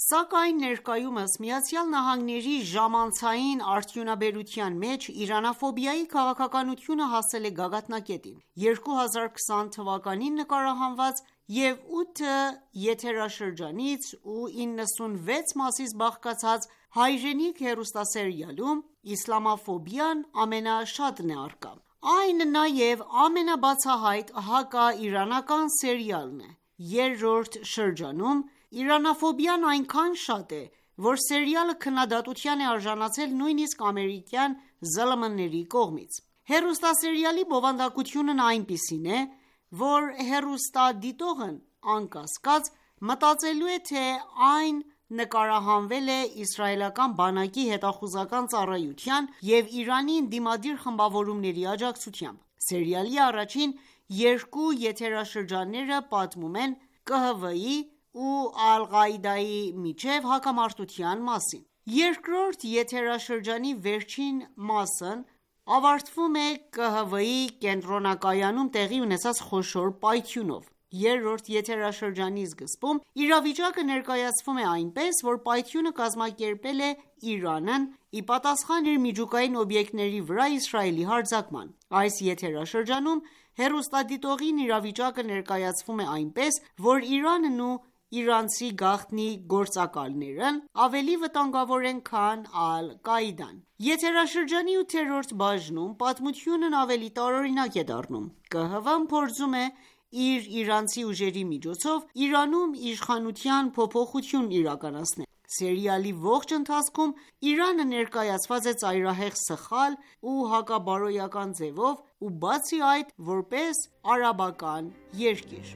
Սակայն ներկայումս Միացյալ Նահանգների ժամանցային արդյունաբերության մեջ իրանաֆոբիայի քաղաքականությունը հասել է գագաթնակետին։ երկու հազար քսան թվականին նկարահանված և ութ եթերաշրջանից ու իննսունվեց մասից բաղկացած «Հայրենիք» հեռուստասերիալում իսլամաֆոբիան ամենաշատն է առկա։ Այն նաև ամենաբացահայտ հակաիրանական սերիալն է։ Երրորդ շրջանում իրանաֆոբիան այնքան շատ է, որ սերիալը քննադատության է արժանացել նույնիսկ ամերիկյան զլմ ների կողմից։ Հեռուստասերիալի բովանդակությունն այնպիսին է, որ հեռուստադիտողն անկասկած մտածելու է, թե այն նկարահանվել է իսրայելական բանակի հետախուզական ծառայության և Իրանի ընդդիմադիր խմբավորումների աջակցությամբ։ Սերիալի առաջին երկու եթերաշրջանները պատմում են Կ Հ В-ի ու Ալ-Ղաիդայի միջև հակամարտության մասին։ Երկրորդ եթերաշրջանի վերջին մասն ավարտվում է Կ Հ В-ի կենտրոնակայանում տեղի ունեցած խոշոր պայթյունով։ Երրորդ եթերաշրջանի սկզբում իրավիճակը ներկայացվում է այնպես, որ պայթյունը կազմակերպել է Իրանն ի պատասխան իր միջուկային օբյեկտների վրա Իսրայելի հարձակման։ Այս եթերաշրջանում հեռուստադիտողին իրավիճակը ներկայացվում է այնպես, որ Իրանն ու իրանցի գաղտնի գործակալներն ավելի վտանգավոր են, քան Ալ-Կաիդան։ Եթերաշրջանի ութերորդ բաժնում պատմությունն ավելի տարօրինակ է դառնում։ Կ Հ V-ն փորձում է իր իրանցի ուժերի միջոցով Իրանում իշխանության փոփոխություն իրականացնել։ Սերիալի ողջ ընթացքում Իրանը ներկայացված է ծայրահեղ սխալ ու հակաբարոյական ձևով ու բացի այդ որպես արաբական երկիր։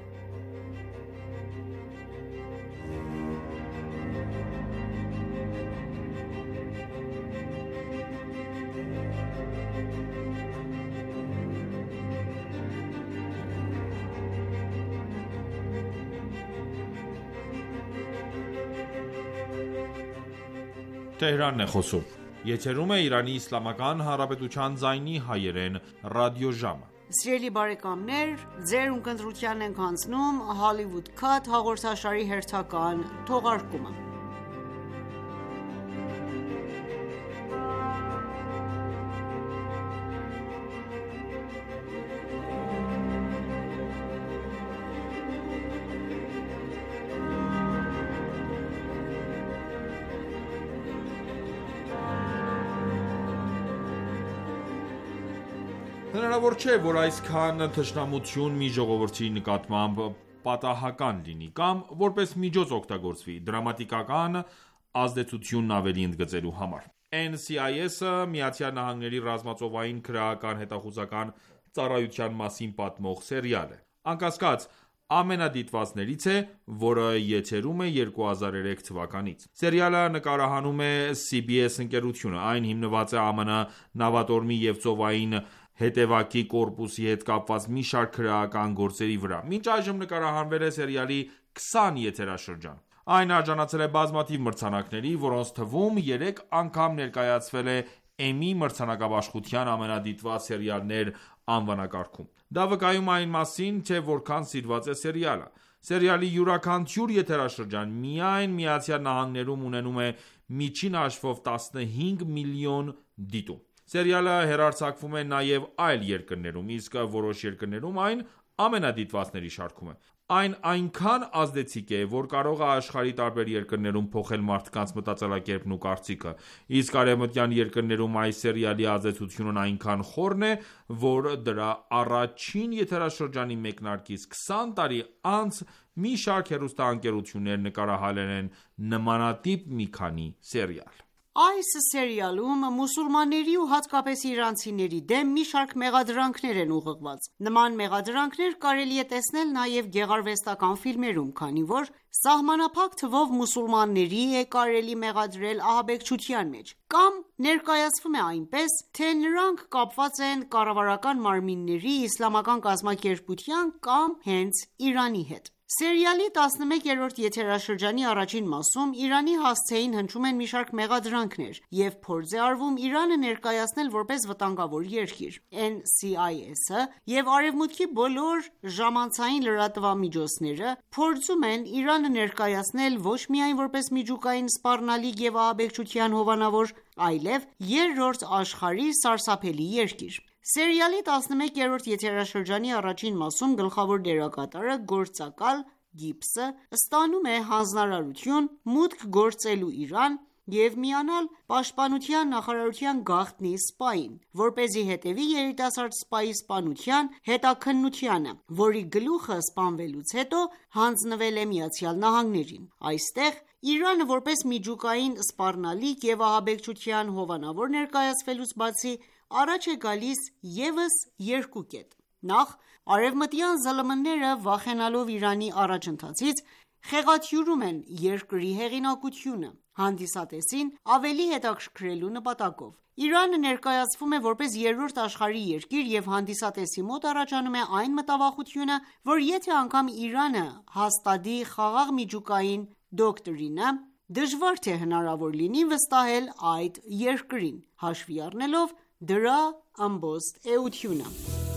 Հնարավոր չէ, որ այսքան թշնամություն մի ժողովրդի նկատմամբ պատահական լինի կամ որպես միջոց օգտագործվի դրամատիկական ազդեցությունն ավելի ընդգծելու համար։ N C I S-ը ԱՄՆ-ի ռազմածովային քրեական հետախուզական ծառայության մասին պատմող սերիալ է։ Անկասկած ամենադիտվածներից է, որը եթերում է երկու հազար երեք թվականից։ Սերիալը նկարահանում է C B S ընկերությունը։ Այն հիմնված է ԱՄՆ նավատորմի և ծովային հետևակի կորպուսի հետ կապված մի շարք քրեական գործերի վրա։ Մինչ այժմ նկարահանվել է սերիալի քսան եթերաշրջան։ Այն արժանացել է բազմաթիվ մրցանակների, որոնց թվում երեք անգամ ներկայացվել է Emmy մրցանակաբաշխության ամենադիտված սերիալներ անվանակարգում։ Դա վկայում է այն մասին, թե որքան սիրված է սերիալը։ Սերիալի յուրաքանչյուր եթերաշրջան միայն ԱՄՆ-ում ունենում է միջին հաշվով տասնհինգ միլիոն դիտում։ Սերիալը հեռարձակվում է նաև այլ երկրներում, իսկ որոշ երկրներում այն ամենադիտվածների շարքում է։ Այն այնքան ազդեցիկ է, որ կարող է աշխարհի տարբեր երկրներում փոխել մարդկանց մտածելակերպն ու կարծիքը, իսկ արևմտյան երկրներում այս սերիալի ազդեցությունն այնքան խորն է, որ դրա առաջին եթերաշրջանի մեկնարկից քսան տարի անց մի շարք հեռուստաընկերություններ նկարահանել են նմանատիպ մի քանի սերիալ։ Այս սերիալում մուսուլմանների ու հատկապես իրանցիների դեմ մի շարք մեղադրանքներ են ուղղված։ Նման մեղադրանքներ կարելի է տեսնել նաև գեղարվեստական ֆիլմերում, քանի որ սահմանափակ թվով մուսուլմանների է կարելի մեղադրել ահաբեկչության մեջ, կամ ներկայացվում է այնպես, թե նրանք կապված են կառավարական մարմինների, իսլամական կազմակերպության կամ հենց Իրանի հետ։ Սերիալի տասնմեկերորդ եթերաշրջանի առաջին մասում Իրանի հասցեին հնչում են մի շարք մեղադրանքներ և փորձ է արվում Իրանը ներկայացնել որպես վտանգավոր երկիր: Էն Սի Այ Էս-ը և Արևմուտքի բոլոր ժամանցային լրատվամիջոցները փորձում են Իրանը ներկայացնել ոչ միայն որպես միջուկային սպառնալիք և ահաբեկչության հովանավոր, այլև երրորդ աշխարհի սարսափելի երկիր: Սերիալի տասնմեկերորդ եթերաշրջանի առաջին մասում գլխավոր դերակատարը գործակալ Գիբսը ստանում է հանձնարարություն մուտք գործելու Իրան և միանալ պաշտպանության նախարարության գաղտնի սպային, որպեսզի հետևի երիտասարդ սպայի սպանության հետաքննությանը, որի գլուխը սպանվելուց հետո հանձնվել է ԱՄՆ-ին: Այստեղ Իրանը որպես միջուկային սպառնալիք և ահաբեկչության հովանավոր ներկայացվելուց բացի, առաջ է գալիս ևս երկու կետ: Նախ՝ արևմտյան ԶԼՄ-ները վախենալով Իրանի առաջընթացից, խեղաթյուրում են երկրի հեղինակությունը, հանդիսատեսին ավելի հետաքրքրելու նպատակով: Իրանը ներկայացվում է որպես երրորդ աշխարհի երկիր և հանդիսատեսի մոտ առաջանում է այն մտավախությունը, որ եթե անգամ Իրանը հաստատի խաղաղ միջուկային դոկտրինը, դժվար թե հնարավոր լինի վստահել այդ երկրին, հաշվի առնելով դրա ըմբոստ էությունը: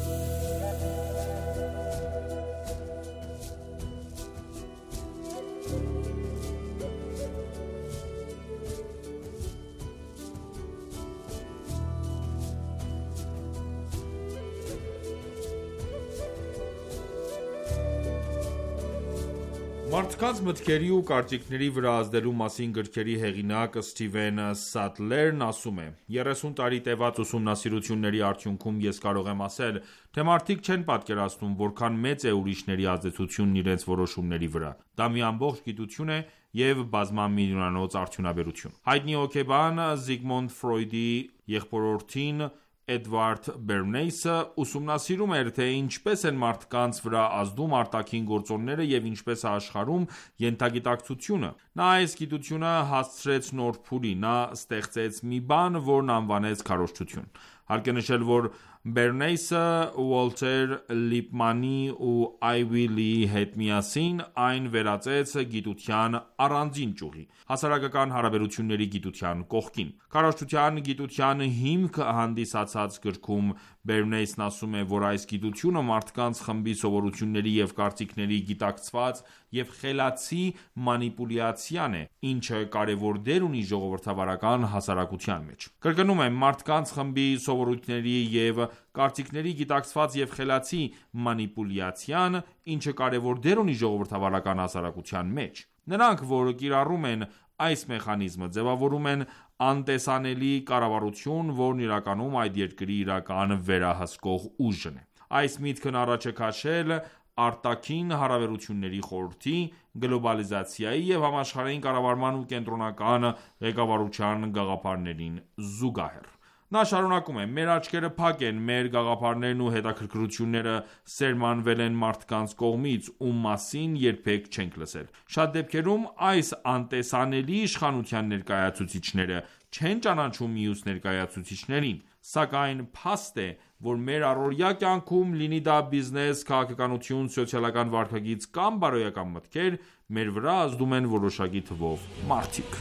Մարդկանց մտքերի ու կարծիքների վրա ազդելու մասին գրքերի հեղինակ Սթիվեն Սատլերն ասում է. «երեսուն տարի տևած ուսումնասիրությունների արդյունքում ես կարող եմ ասել, թե մարդիկ չեն պատկերացնում որքան մեծ է ուրիշների ազդեցությունն իրենց որոշումների վրա: Դա մի ամբողջ գիտություն է և բազմամիլիոնանոց արդյունաբերություն»: Հայտնի հոգեբան Զիգմունդ Ֆրոյդի եղբորորդին Էդվարդ Բերնեյսը ուսումնասիրում էր, թե ինչպես են մարդկանց վրա ազդում արտաքին գործոնները և ինչպես է աշխարհում ենթագիտակցությունը: Նա այս գիտությունը հասցրեց նոր փուլի: Նա ստեղծեց մի բան, որն անվանեց քարոզչություն: Հարկ է նշել, որ Բերնեյսը Ուոլթեր Լիպմանի ու Այվի Լիի հետ միասին այն վերածեց գիտության առանձին ճյուղի՝ հասարակական հարաբերությունների գիտության կողքին: Քարոզչության գիտության հիմք հանդիսացած գրքում Բերնեյսն ասում է, որ այս գիտությունը մարդկանց խմբի սովորությունների և կարծիքների գիտակցված և խելացի մանիպուլյացիան է, ինչը կարևոր դեր ունի ժողովրդավարական հասարակության մեջ: Կրկնում եմ, մարդկանց խմբի սովորույթների և կարծիքների գիտակցված և խելացի մանիպուլյացիան, ինչը կարևոր դեր ունի ժողովրդավարական հասարակության մեջ: Նրանք, որ կիրառում են այս մեխանիզմը, ձևավորում են անտեսանելի կառավարություն, որն իրականում այդ երկրի իրական վերահսկող ուժն է: Այս միտքն առաջ է քաշել Արտաքին հարաբերությունների խորհրդի, գլոբալիզացիայի և համաշխարհային կառավարման ու կենտրոնական ղեկավարության գաղափարներին զուգահեռ: Նա շարունակում է. «Մեր աչքերը փակ են, մեր գաղափարներն ու հետաքրքրությունները սերմանվել են մարդկանց կողմից, ում մասին երբեք չենք լսել: Շատ դեպքերում այս անտեսանելի իշխանության ներկայացուցիչները չեն ճանաչում մյուս ներկայացուցիչներին: Սակայն փաստ է, որ մեր առօրյա կյանքում, լինի դա բիզնես, քաղաքականություն, սոցիալական վարքագիծ կամ բարոյական մտքեր, մեր վրա ազդում են որոշակի թվով մարդիկ»: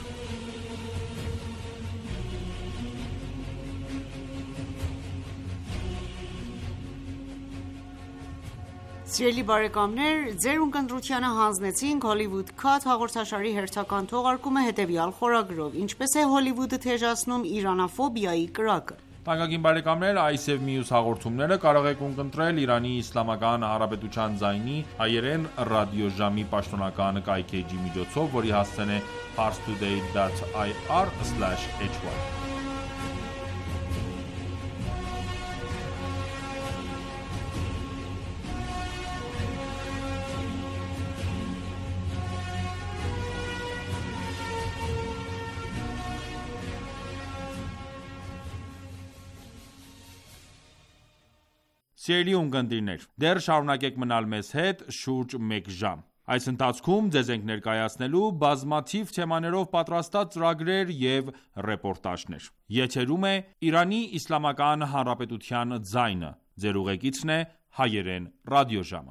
Ինչպե՞ս է Հոլիվուդը թեժացնում իրանաֆոբիայի կրակը Այս և մյուս հաղորդումները կարող եք ունկնդրել Իրանի Իսլամական Հանրապետության ձայնի հայերեն ռադիոժամի պաշտոնական կայքէջի միջոցով, որի հասցեն է parstoday dot ir slash hy: Սիրելի ունկնդիրներ, դեռ շարունակեք մնալ մեզ հետ շուրջ մեկ ժամ: Այս ընթացքում ձեզ ենք ներկայացնելու բազմաթիվ թեմաներով պատրաստած ծրագրեր և ռեպորտաժներ: Եթերում է «Իրանի Իսլամական Հանրապետության ձայնը», Ձեր ուղեկիցն է «Հայերեն ռադիոժամը»: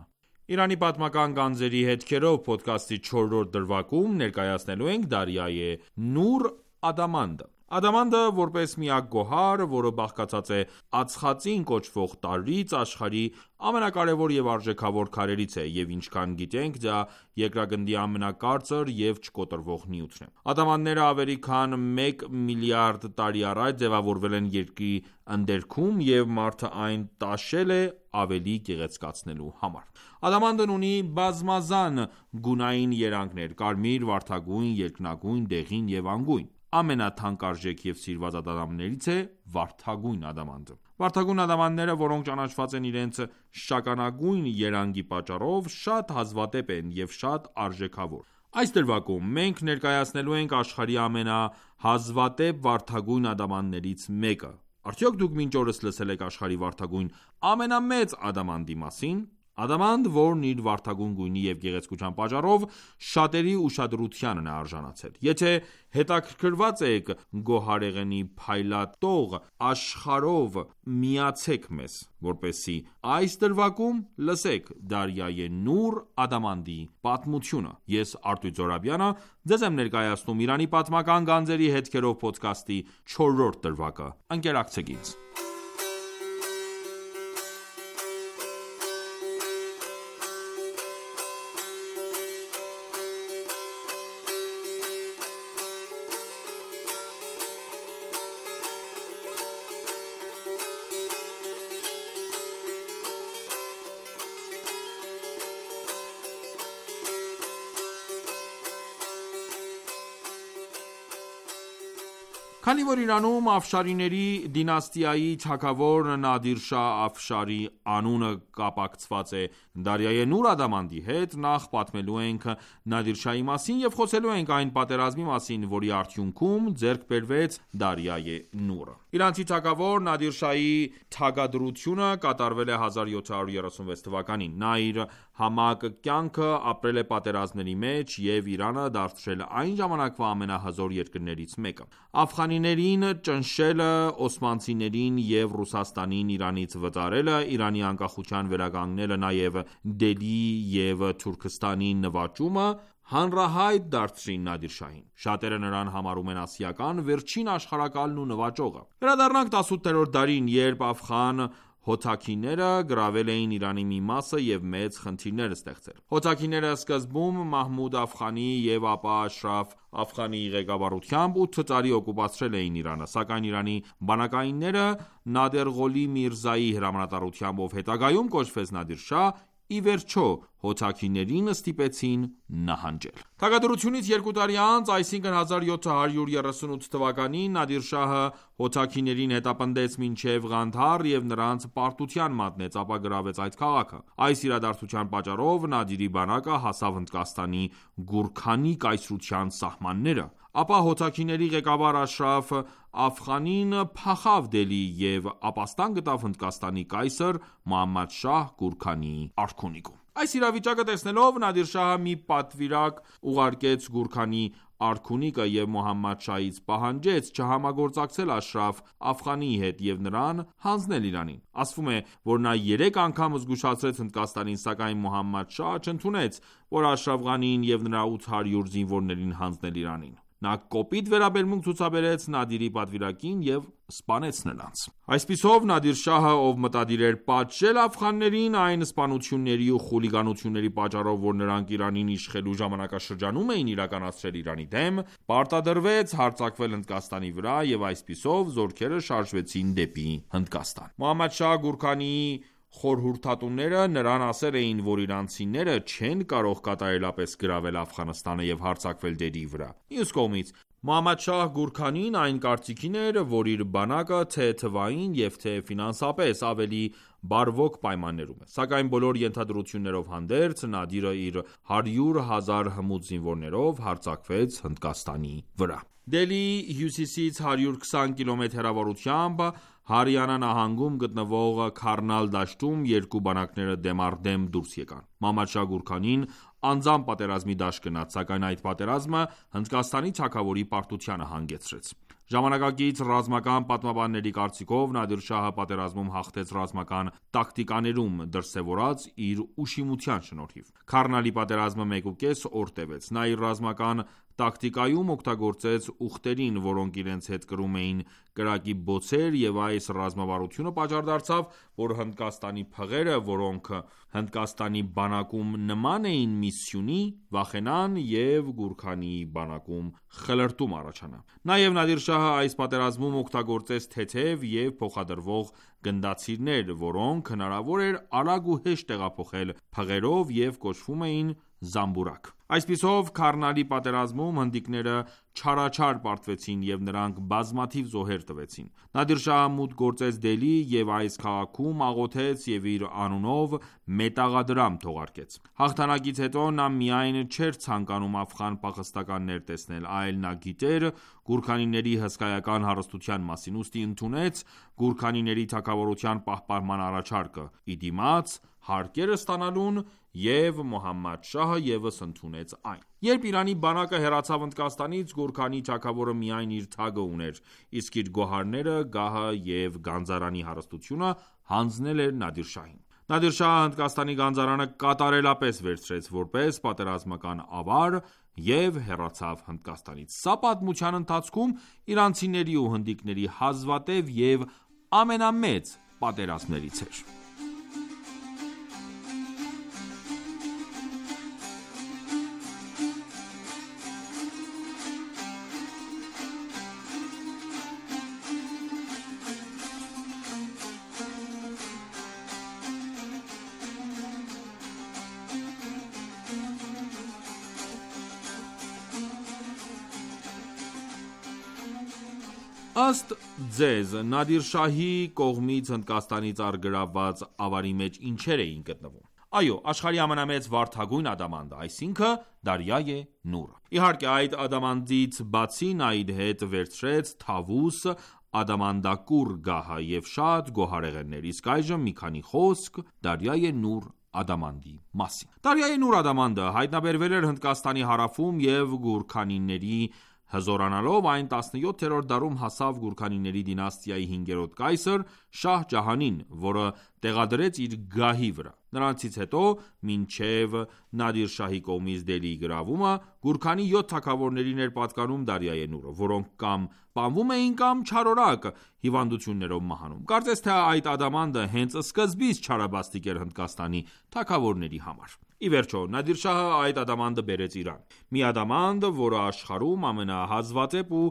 Իրանի պատմական գանձերի հետքերով փոդքասթի չորրորդ դրվագում ներկայացնելու ենք Դարիայե Նուր Ադամանդը։ Ադամանդը, որպես միակ գոհար, որը բաղկացած է ածխածին կոչվող տարրից, աշխարհի ամենակարևոր և արժեքավոր քարերից է, և ինչքան գիտենք, դա երկրագնդի ամենակարծր և չկոտրվող նյութն է։ Ադամանդները ավելի քան մեկ միլիարդ տարի առաջ ձևավորվել են Երկրի ընդերքում, և մարդը այն տաշել է ավելի գեղեցկացնելու համար։ Ադամանդն ունի բազմազան գունային երանգներ՝ կարմիր, վարդագույն, երկնագույն, դեղին և անգույն։ Ամենաթանկարժեք և սիրված ադամանդներից է վարդագույն ադամանդը։ Վարդագույն ադամանդները, որոնք ճանաչված են իրենց շագանակագույն երանգի պատճառով, շատ հազվադեպ են և շատ արժեքավոր։ Այս դրվագում մենք ներկայացնելու ենք աշխարհի ամենահազվադեպ վարդագույն ադամանդներից մեկը։ Արդյոք դուք մինչ օրս լսել եք աշխարհի վարդագույն ամենամեծ ադամանդի մասին։ Ադամանդ, որն իր վարդագույն գույնի և գեղեցկության պատճառով շատերի ուշադրությանն է արժանացել։ Եթե հետաքրքրված եք գոհարեղենի փայլատող աշխարհով, միացեք մեզ, որպեսզի այս դրվագում լսեք Դարիայե Նուր Ադամանդի պատմությունը։ Ես Արտույտ Զոհրաբյանը ձեզ եմ ներկայացնում Իրանի պատմական գանձերի հետքերով փոդքասթի չորրորդ դրվագը։ Ընկերակցեք ինձ։ Քանի որ Իրանում Աֆշարիների դինաստիայի թագավոր Նադիր Շահ Աֆշարի անունը կապակցված է Դարիայե Նուր Ադամանդի հետ, նախ պատմելու ենք Նադիր Շահի մասին և խոսելու ենք այն պատերազմի մասին, որի արդյունքում ձեռք բերվեց Դարիայե Նուրը։ Իրանցի թագավոր Նադիր Շահի թագադրությունը կատարվել է հազար յոթ հարյուր երեսունվեց թվականին։ Նա իր համակ կյանքը ապրել է պատերազմների մեջ և Իրանը դարձրել այն ժամանակվա ամենահզոր երկրներից մեկը։ Աֆղանիներին ճնշելը, օսմանցիներին և Ռուսաստանին Իրանից վտարելը, Իրանի անկախության վերականգնելը, նաև Դելհի և Թուրքստանի նվաճումը հանրահայտ դարձրին Նադիր Շահին։ Շատերը նրան համարում են ասիական վերջին աշխարհակալն ու նվաճողը։ Վերադառնանք տասնութերորդ դարին, երբ աֆղան հոթաքիները գրավել էին Իրանի մի մասը և մեծ խնդիրներ ստեղծել։ Հոթաքիները սկզբում Մահմուդ Աֆղանի և ապա Աշրաֆ Աֆղանիի ղեկավարությամբ ութ տարի օկուպացրել էին Իրանը, սակայն Իրանի բանակայինները Նադերղոլի Միրզայի հրամանատարությամբ, ով հետագայում կոչվեց Նադիր Շահ, ի վերջո հոթաքիներին ստիպեցին նահանջել։ Թագադրությունից երկու տարի անց, այսինքն հազար յոթ հարյուր երեսունութ թվականին, Նադիր Շահը հոթաքիներին հետապնդեց մինչև Ղանդհար և նրանց պարտության մատնեց, ապա գրավեց այդ քաղաքը։ Այս իրադարձության պատճառով Նադիրի բանակը հասավ Հնդկաստանի Գուրքանի կայսրության սահմանները, ապա հոթաքիների ղեկավար Աշրաֆ Աֆղանին փախավ Դելհի և ապաստան գտավ Հնդկաստանի կայսր Մուհամմադ Շահ Գուրքանիի արքունիքում։ Այս իրավիճակը տեսնելով Նադիր Շահը մի պատվիրակ ուղարկեց Գուրքանի արքունիկը և Մուհամմադ Շահից պահանջեց չհամագործակցել Աշրաֆ Աֆղանիի հետ և նրան հանձնել Իրանին։ Ասվում է, որ նա երեք անգամ զգուշացրեց Հնդկաստանին, սակայն Մուհամմադ Շահը չընդունեց, որ Աշրաֆ Ղանիին և նրա ութ հարյուր զինվորներին հանձնել Իրանին։ Նա կոպիտ վերաբերմունք ցուցաբերեց Նադիրի պատվիրակին և սպանեց նրանց։ Այսպիսով Նադիր Շահը, ով մտադիր էր պատժել աֆղաններին այն սպանությունների ու խուլիգանությունների պատճառով, որ նրանք Իրանին իշխելու ժամանակաշրջանում էին իրականացրել Իրանի դեմ, պարտադրվեց հարձակվել Հնդկաստանի վրա և այսպիսով զորքերը շարժվեցին դեպի Հնդկաստան։ Մուհամմադ Շահ Գուրքանիի խորհրդատուները նրան ասել էին, որ իրանցիները չեն կարող կատարելապես գրավել Աֆղանստանը և հարձակվել Դելհիի վրա։ Մյուս կողմից, Մուհամմադ Շահ Գուրքանին այն կարծիքին էր, որ իր բանակը թե թվային և թե ֆինանսապես ավելի բարվոք պայմաններում է։ Սակայն բոլոր ենթադրություններով հանդերձ, Նադիրը իր հարյուր հազար հմուտ զինվորներով հարձակվեց Հնդկաստանի վրա։ Դելհիի հյուսիսից հարյուր քսան կիլոմետր հեռավորությամբ Հարիանա նահանգում գտնվող Քարնալ դաշտում երկու բանակները դեմ առ դեմ դուրս եկան։ Մուհամմադ Շահ Գուրքանին անձամբ պատերազմի դաշտ գնաց, սակայն այդ պատերազմը Հնդկաստանի թագավորի պարտությանը հանգեցրեց։ Ժամանակակից ռազմական պատմաբանների կարծիքով Նադիր Շահը պատերազմում հաղթեց ռազմական տակտիկաներում դրսևորած իր ուշիմության շնորհիվ։ Քարնալի պատերազմը մեկուկես օր տևեց։ Նա իր ռազմական տակտիկայում օգտագործեց ուղտերին, որոնք իրենց հետ կրում էին կրակի բոցեր, եւ այս ռազմավարությունը պատճառ դարձավ, որ Հնդկաստանի փղերը, որոնք Հնդկաստանի բանակում նման էին մի սյունի, վախենան եւ Գուրքանիի բանակում խլրտում առաջանա։ Նաեւ Նադիր Շահը այս պատերազմում օգտագործեց թեթև եւ փոխադրվող գնդացիրներ, որոնք հնարավոր էր արագ ու հեշտ տեղափոխել փղերով եւ կոչվում էին զամբուրակ։ Այսպիսով Քարնալի պատերազմում հնդիկները չարաչար պարտվեցին եւ նրանք բազմաթիվ զոհեր տվեցին։ Նադիր Շահը մուտք գործեց Դելհի եւ այս քաղաքում աղոթեց եւ իր անունով մետաղադրամ թողարկեց։ Հաղթանակից հետո նա միայն չէր ցանկանում աֆղան փախստականներ տեսնել, այլ նա գիտեր Գուրքանիների հսկայական հարստության մասին, ուստի ընդունեց Գուրքանիների թագավորության պահպանման առաջարկը՝ ի դիմաց հարկերը ստանալուն, եւ Մոհամմադ Շահը ևս ընդունեց այն։ Երբ Իրանի բանակը հեռացավ Հնդկաստանից, Գուրքանի թագավորը միայն իր թագը ուներ, իսկ իր գոհարները, գահը եւ գանձարանի հարստությունը հանձնել էր Նադիր Շահին։ Նադիր Շահը Հնդկաստանի գանձարանը կատարելապես վերցրեց որպես պատերազմական ավար եւ հեռացավ Հնդկաստանից։ Սա պատմության ընթացքում իրանցիների ու հնդիկների հազվադեպ եւ ամենամեծ պատերազմներից էր։ Ըստ ձեզ, Նադիր Շահի կողմից Հնդկաստանից առգրավված ավարի մեջ ինչեր էին գտնվում։ Այո, աշխարհի ամենամեծ վարդագույն ադամանդը, այսինքն Դարյայե Նուրը։ Իհարկե, այդ ադամանդից բացի նա իր հետ վերցրեց Թավուս ադամանդակուր գահը եւ շատ գոհարեղեններ, իսկ այժմ մի քանի խոսք Դարյայե Նուր ադամանդի մասին։ Դարյայե Նուր ադամանդը հայտնաբերվել էր Հնդկաստանի հարավում եւ Գուրքանիների հզորանալով այն տասնյոթերորդ դարում հասավ Գուրքանիների դինաստիայի հինգերորդ կայսր Շահ Ջահանին, որը տեղադրեց իր գահի վրա։ Նրանցից հետո, մինչև Նադիր Շահի կողմից Դելհիի գրավումը, Գուրքանի յոթ թագավորներին էր պատկանում Դարյայե Նուրը, որոնք կամ սպանվում էին կամ չարորակ հիվանդություններով մահանում։ Կարծես թե այդ ադամանդը հենց սկզբից չարաբաստիկ էր Հնդկաստանի թագավորների համար։ Ի վերջո, Նադիր Շահը այդ ադամանդը բերեց Իրան։ Մի ադամանդ, որը աշխարհում ամենահազվադեպ ու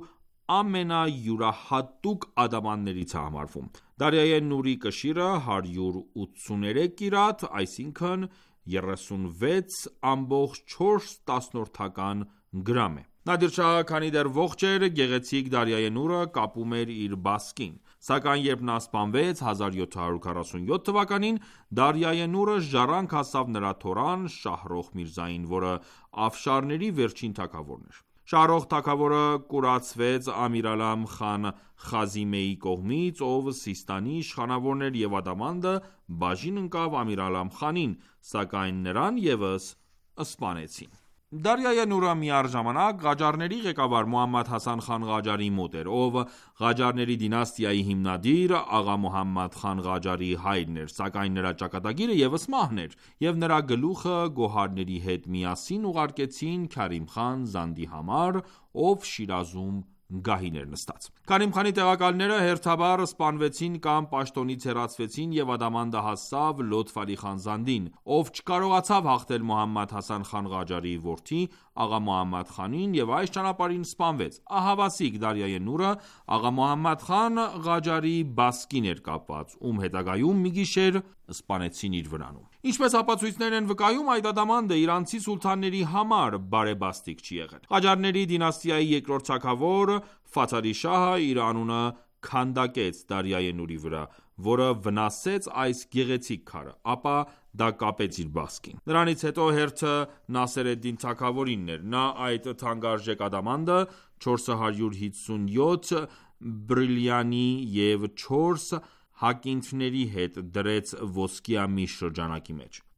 ամենայուրահատուկ ադամանդներից է համարվում։ Դարյայե Նուրի կշիռը հարյուր ութսուներեք կիրատ, այսինքն երեսունվեց ամբողջ չորս տասնորդական գրամ է։ Նադիր Շահը, քանի դեռ ողջ էր, գեղեցիկ Դարյայե Նուրը կապում էր իր բասկին։ Սակայն երբ նա սպանվեց հազար յոթ հարյուր քառասունյոթ թվականին, Դարյայե Նուրը ժառանգ հասավ նրա թոռան Շահրոխ Միրզային, որը Աֆշարների վերջին թագավորն էր։ Շահրոխ թագավորը կուրացվեց Ամիրալամ խան Խազիմեի կողմից, ով Սիստանի իշխանավորն էր, եւ ադամանդը բաժին ընկավ Ամիրալամ խանին, սակայն նրան ևս սպանեցին։ Դարյայե Նուրը միառժամանակ Ղաջարների ղեկավար Մոհամմադ Հասան խան Ղաջարի մոտ էր, ով Ղաջարների դինաստիայի հիմնադիր Աղա Մոհամմադ խան Ղաջարի հայրն էր, սակայն նրա ճակատագիրը ևս մահն էր, եւ նրա գլուխը գոհարների հետ միասին ուղարկեցին Քարիմ խան Զանդի համար, ով Շիրազում գահին էր նստած։ Քարիմ խանի տեղակալները հերթաբար սպանվեցին կամ պաշտոնից հեռացվեցին եւ ադամանդը հասավ Լոթֆ Ալի խան Զանդին, ով չկարողացավ հաղթել Մոհամմադ Հասան խան Ղաջարի որդի Աղա Մոհամմադ խանին եւ այս ճանապարհին սպանվեց։ Ահավասիկ Դարյայե Նուրը Աղա Մոհամմադ խան Ղաջարի բասկին էր կապված, ում հետագայում մի գիշեր սպանեցին իր վրանում։ Ինչպես ապացույցներ են վկայում, այդ ադամանդը իրանցի սուլթանների համար բարեբաստիկ չի եղել։ Ղաջարների դինաստիայի երկրորդ թագավոր Ֆաթալի Շահը իր անունը քանդակեց Դարյայե Նուրի վրա, որը վնասեց այս գեղեցիկ քարը, ապա դա կապեց իր բասկին։ Նրանից հետո հերթը Նասեր էդ-Դին թագավորինն էր։ Նա այդ թանկարժեք ադամանդը չորս հարյուր հիսունյոթ բրիլյանի եւ չորս հակինթների հետ դրեց ոսկիամի շրջանակի մեջ։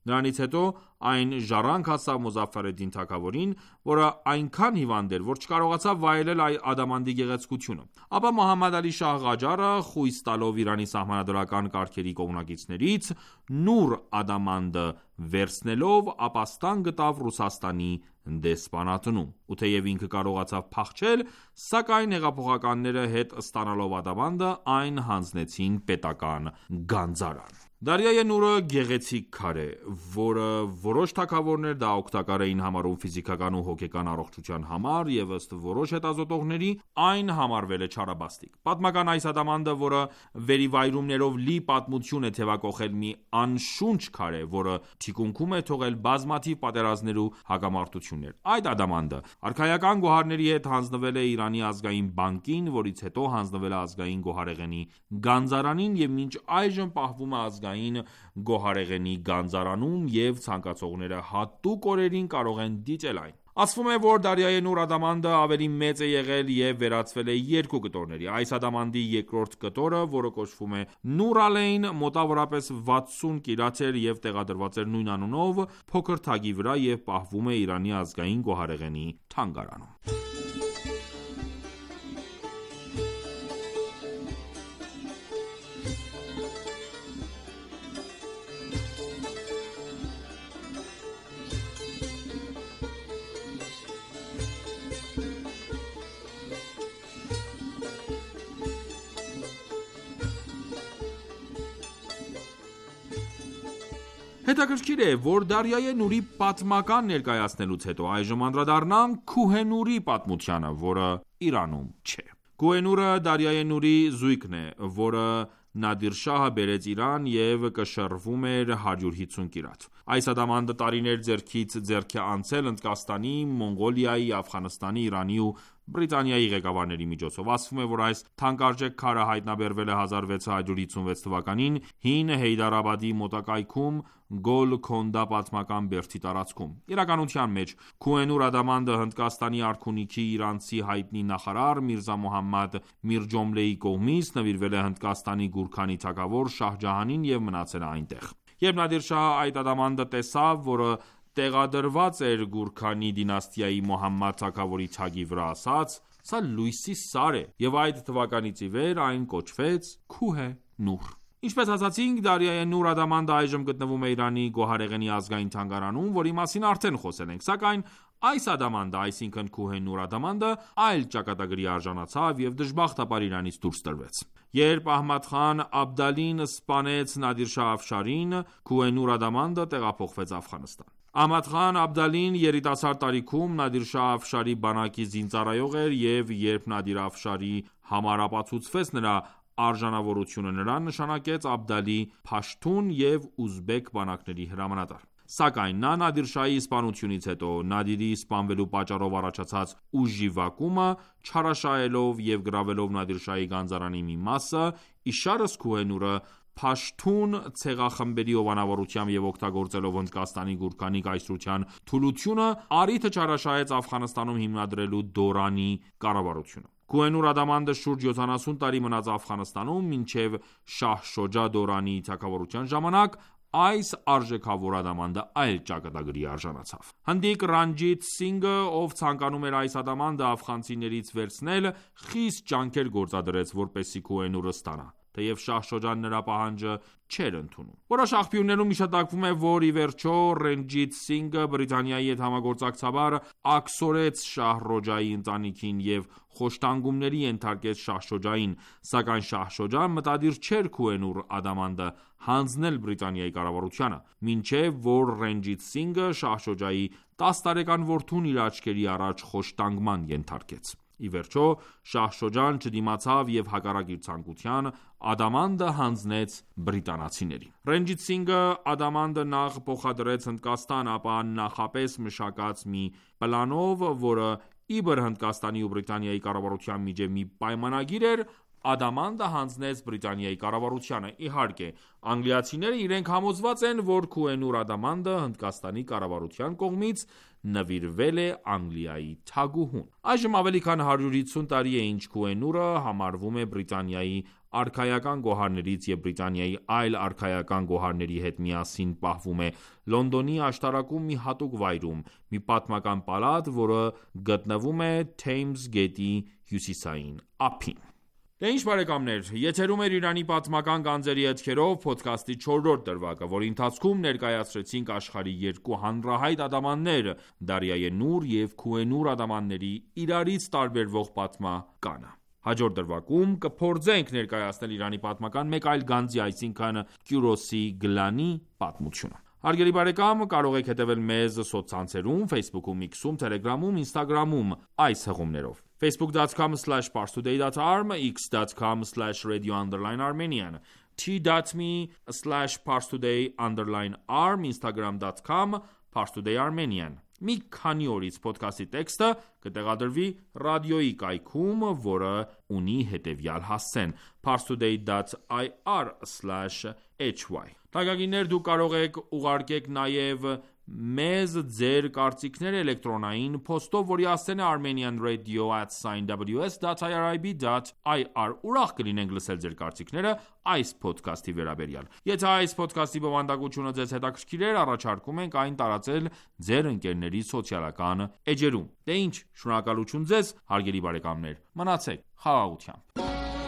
Նրանից հետո այն ժառանգ հասավ Մոզաֆար ալ-Դին թագավորին, որը այնքան հիվանդ էր, որ չկարողացավ վայելել ադամանդի գեղեցկությունը։ Ապա Մոհամմադ Ալի Շահ Ղաջարը, խույս տալով Իրանի սահմանադրական կարգերի կողմնակիցներից, նուր ադամանդը վերցնելով ապաստան գտավ Ռուսաստանի դեսպանատնում։ Ու թեև ինքը կարողացավ փախչել, սակայն հեղափոխականները հետ ստանալով ադամանդը, այն հանձնեցին պետական գանձարան։ Դարյայե նուրը գեղեցիկ քար է, որը որոշ թագավորներ դա օգտակար էին համարում ֆիզիկական ու հոգեկան առողջության համար, եւ ըստ որոշ հետազոտողների այն համարվել է չարաբաստիկ։ Պատմական այս ադամանդը, որը վերիվայրումներով լի պատմություն է թևակողել մի անշունչ քար է, որը թիկունքում է թողել բազմաթիվ պատերազմներ ու հակամարտություններ։ Այդ ադամանդը արքայական գոհարների հետ հանձնվել է Իրանի ազգային բանկին, որից հետո հանձնվել է ազգային գոհարեղենի գանձարանին եւ մինչ այժմ պահվում է ազգային գոհարեղենի գանձարանում եւ ցանկացողները հատուկ օրերին կարող են դիտել այն։ Ասվում է, որ Դարյայե Նուր ադամանդը ավելի մեծ է եղել եւ վերածվել է երկու կտորների։ Այս ադամանդի երկրորդ կտորը, որը կոչվում է Նուր Ալեյն, մոտավորապես վաթսուն կիլոմետր էր եւ տեղադրված էր նույն անունով փոքր թագի վրա եւ պահվում է Իրանի ազգային գոհարեղենի թանգարանում։ Հետաքրքիր է, որ Դարյայե Նուրի պատմական ներկայացնելուց հետո այժմ անդրադառնանք Քուհենուրի պատմությանը, որը Իրանում չէ։ Քուհենուրը Դարյայե Նուրի զույգն է, որը Նադիր Շահը բերեց Իրան եւ կշռվում էր հարյուր հիսուն կիրաթ։ Այս ադամանդը տարիներ ձեռքից ձեռք է անցել Հնդկաստանի, Մոնղոլիայի, Աֆղանստանի, Իրանի ու Բրիտանիայի ղեկավարների միջոցով։ Ասվում է, որ այս թանկարժեք քարը հայտնաբերվել է հազար վեց հարյուր հիսունվեց թվականին հին Հեյդարաբադի մոտակայքում Գոլքոնդա պատմական բերդի տարածքում։ Իրականության մեջ Քուհենուր ադամանդը Հնդկաստանի արքունիքի իրանցի հայտնի նախարար Միրզա Մոհամմադ Միրջոմլեի կողմից նվիրվել է Հնդկաստանի Գուրքանի թագավոր Շահ Ջահանին եւ մնացել է այնտեղ։ Երբ Նադիր Շահը այդ ադամանդը տեսավ, որը տեղադրված էր Գուրքանի դինաստիայի Մոհամմադ թագավորի թագի վրա, ասաց. «Սա լույսի սար է», եւ այդ թվականից ի վեր այն կոչվեց Քուհենուր։ Ինչպես ասացինք, Դարյայե Նուր ադամանդը այժմ գտնվում է Իրանի գոհարեղենի ազգային թանգարանում, որի մասին արդեն խոսել ենք, սակայն այս ադամանդը, այսինքն Քուհենուր ադամանդը, այլ ճակատագրի արժանացավ եւ դժբախտաբար Իրանից դուրս տրվեց։ Երբ Ահմադ խան Աբդալին սպանեց Նադիր Շահ Աֆշարին, Քուհենուր ադամանդը տեղափոխվեց Աֆղանստան։ Ահմադ խան Աբդալին երիտասարդ տարիքում Նադիր Շահ Աֆշարի բանակի զինծառայող էր եւ երբ Նադիր Աֆշարի համար ապացուցվեց նրա արժանավորությունը, նրան նշանակեց Աբդալի փաշթուն եւ ուզբեկ բանակների հրամանատար։ Սակայն նա Նադիր Շահի սպանությունից հետո Նադիրի սպանվելու պատճառով առաջացած ուժի վակումը չարաշահելով եւ գրավելով Նադիր Շահի գանձարանի մի մասը, իշարս Քուհենուրը փաշթուն ցեղախմբերի հովանավորությամբ եւ օգտագործելով Հնդկաստանի Գուրքանի կայսրության թուլությունը, առիթը չարաշահեց Աֆղանստանում հիմնադրելու Դորանի կառավարությունը։ Քուհենուր ադամանդը շուրջ յոթանասուն տարի մնաց Աֆղանստանում, մինչև Շահ Շոջա Դորանի թագավորության ժամանակ այս արժեքավոր ադամանդը այլ ճակատագրի արժանացավ։ Հնդիկ Ռանջիտ Սինգը, ով ցանկանում էր այս ադամանդը աֆղանցիներից վերցնել, խիստ ջանքեր գործադրեց, որպեսզի Քուհենուրը ստանա, թեև Շահ Շոջան նրա պահանջը չէր ընդունում։ Որոշ աղբյուրներում հիշատակվում է, որ ի վերջո Ռենջիտ Սինգը Բրիտանիայի հետ համագործակցաբար աքսորեց Շահ Ռոջայի ընտանիքին եւ խոշտանգումների ենթարկեց Շահ Շոջային, սակայն Շահ Շոջան մտադիր չէր Քուհենուր ադամանդը հանձնել Բրիտանիայի կառավարությանը, մինչև որ Ռենջիտ Սինգը Շահ Շոջայի տաս տարեկան որդուն իր աչքերի առաջ խոշտանգման ենթարկեց։ Ի վերջո Շահ Շոջան չդիմացավ եւ հակառակ իր ցանկության ադամանդը հանձնեց բրիտանացիներին։ Ռենջիտ Սինգը ադամանդը նախ փոխադրեց Հնդկաստան, ապա նախապես մշակած մի պլանով, որը իբր Հնդկաստանի ու Բրիտանիայի կառավարության միջև մի պայմանագիր էր, ադամանդը հանձնեց Բրիտանիայի կառավարությանը։ Իհարկե, անգլիացիները իրենք համոզված են, որ Քուհենուր ադամանդը Հնդկաստանի կառավարության կողմից նվիրվել է Անգլիայի թագուհուն։ Այժմ ավելի քան հարյուր հիսուն տարի է, ինչ Քուհենուրը համարվում է Բրիտանիայի արքայական գոհարներից և Բրիտանիայի այլ արքայական գոհարների հետ միասին պահվում է Լոնդոնի աշտարակում մի հատուկ վայրում, մի պատմական պալատ, որը գտնվում է Թեյմզ գետի հյուսիսային ափին։ Դե ինչ բարեկամներ, եթերում էր Իրանի պատմական գանձերի հետքերով փոդքասթի չորրորդ դրվագը, որի ընթացքում ներկայացրեցինք աշխարհի երկու հանրահայտ ադամաններ՝ Դարիայի Նուր և Քուհենուր ադամանների իրարից տարբերվող պատմականը։ Հաջորդ դրվագում կփորձենք ներկայացնել Իրանի պատմական մեկ այլ գանձի, այսինքն Կյուրոսի գլանի պատմությունը։ Հարգելի բարեկամ, կարող եք հետևել մեզ սոցցանցերում, Facebook-ում, X-ում, Telegram-ում, Instagram-ում այս հղումներով. facebook.com slash parstoday.arm, x.com slash radio underline armenian, t.me slash parstoday underline arm, instagram.com parstoday armenian։ Մի քանի օրից փոդքասթի տեքստը կտեղադրվի ռադիոյի կայքում, որը ունի հետևյալ հասցեն՝ parstoday.ir slash hy։ Թանկագիններ, դուք կարող եք ուղարկեք նաև մեզ ձեր կարծիքները էլեկտրոնային փոստով, որի հասցեն է armenian radio at w s dot i r i b dot i r։ Ուրախ կլինենք լսել ձեր կարծիքները այս փոդքասթի վերաբերյալ։ Եթե այս փոդքասթի բովանդակությունը ձեզ հետաքրքիր էր, առաջարկում ենք այն տարածել ձեր ընկերների սոցիալական էջերում։ Դե ինչ, շնորհակալություն ձեզ, հարգելի բարեկամներ։ Մնացեք խաղաղությամբ։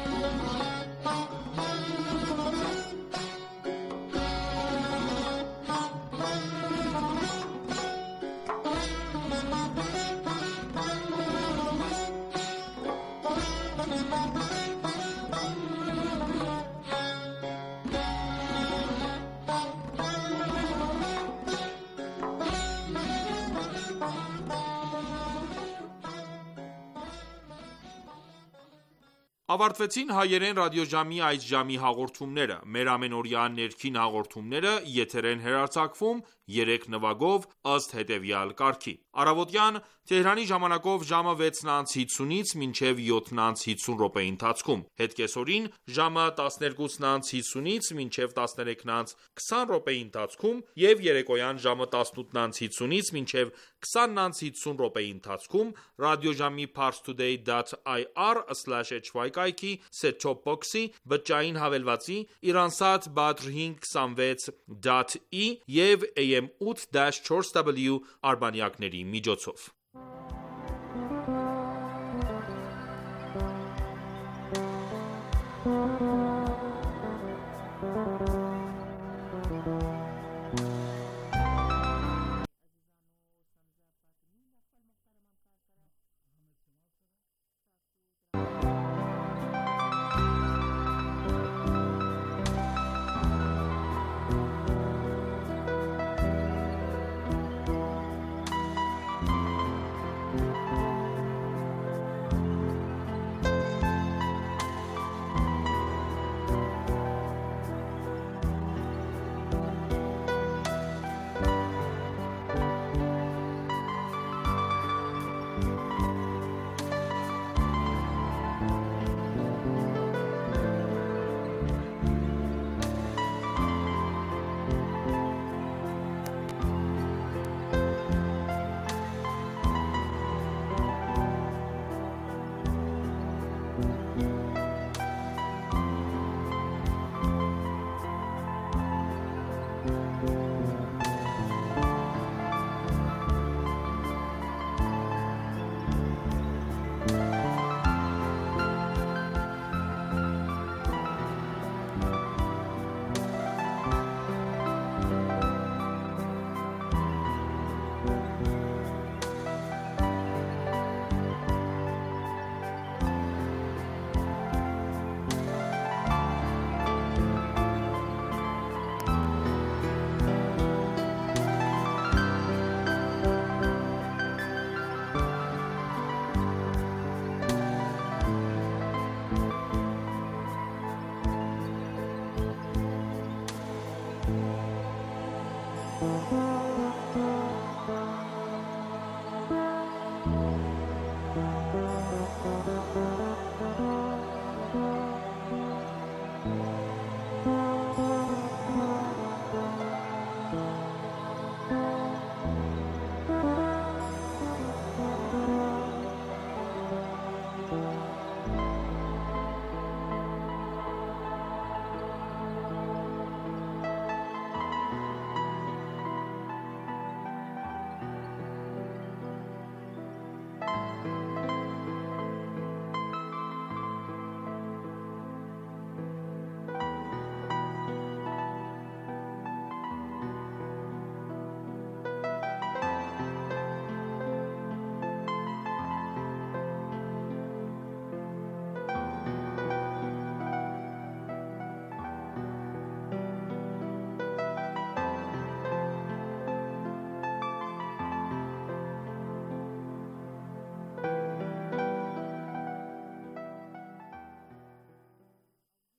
Ավարտվեցին հայերեն ռադիոժամի այս ժամի հաղորդումները։ Մեր ամենօրյա ներքին հաղորդումները եթեր են հեռարձակվում երեք նվագով ըստ հետևյալ կարգի. Առավոտյան Թեհրանի ժամանակով ժամը վեցն անց հիսունից մինչև յոթն անց հիսուն րոպեի ընթացքում, հետկեսօրին ժամը տասներկուսն անց հիսունից մինչև տասներեքն անց քսան րոպեի ընթացքում և երեկոյան ժամը տասնութն անց հիսունից մինչև քսանն անց հիսուն րոպեի ընթացքում ռադիոժամի parstoday.ir slash hy կայքի set-top box-ի, բջջային հավելվածի, Iransat Badr հինգ քսանվեց դոտ ի և A M eight dash four W արբանյակների միջոցով։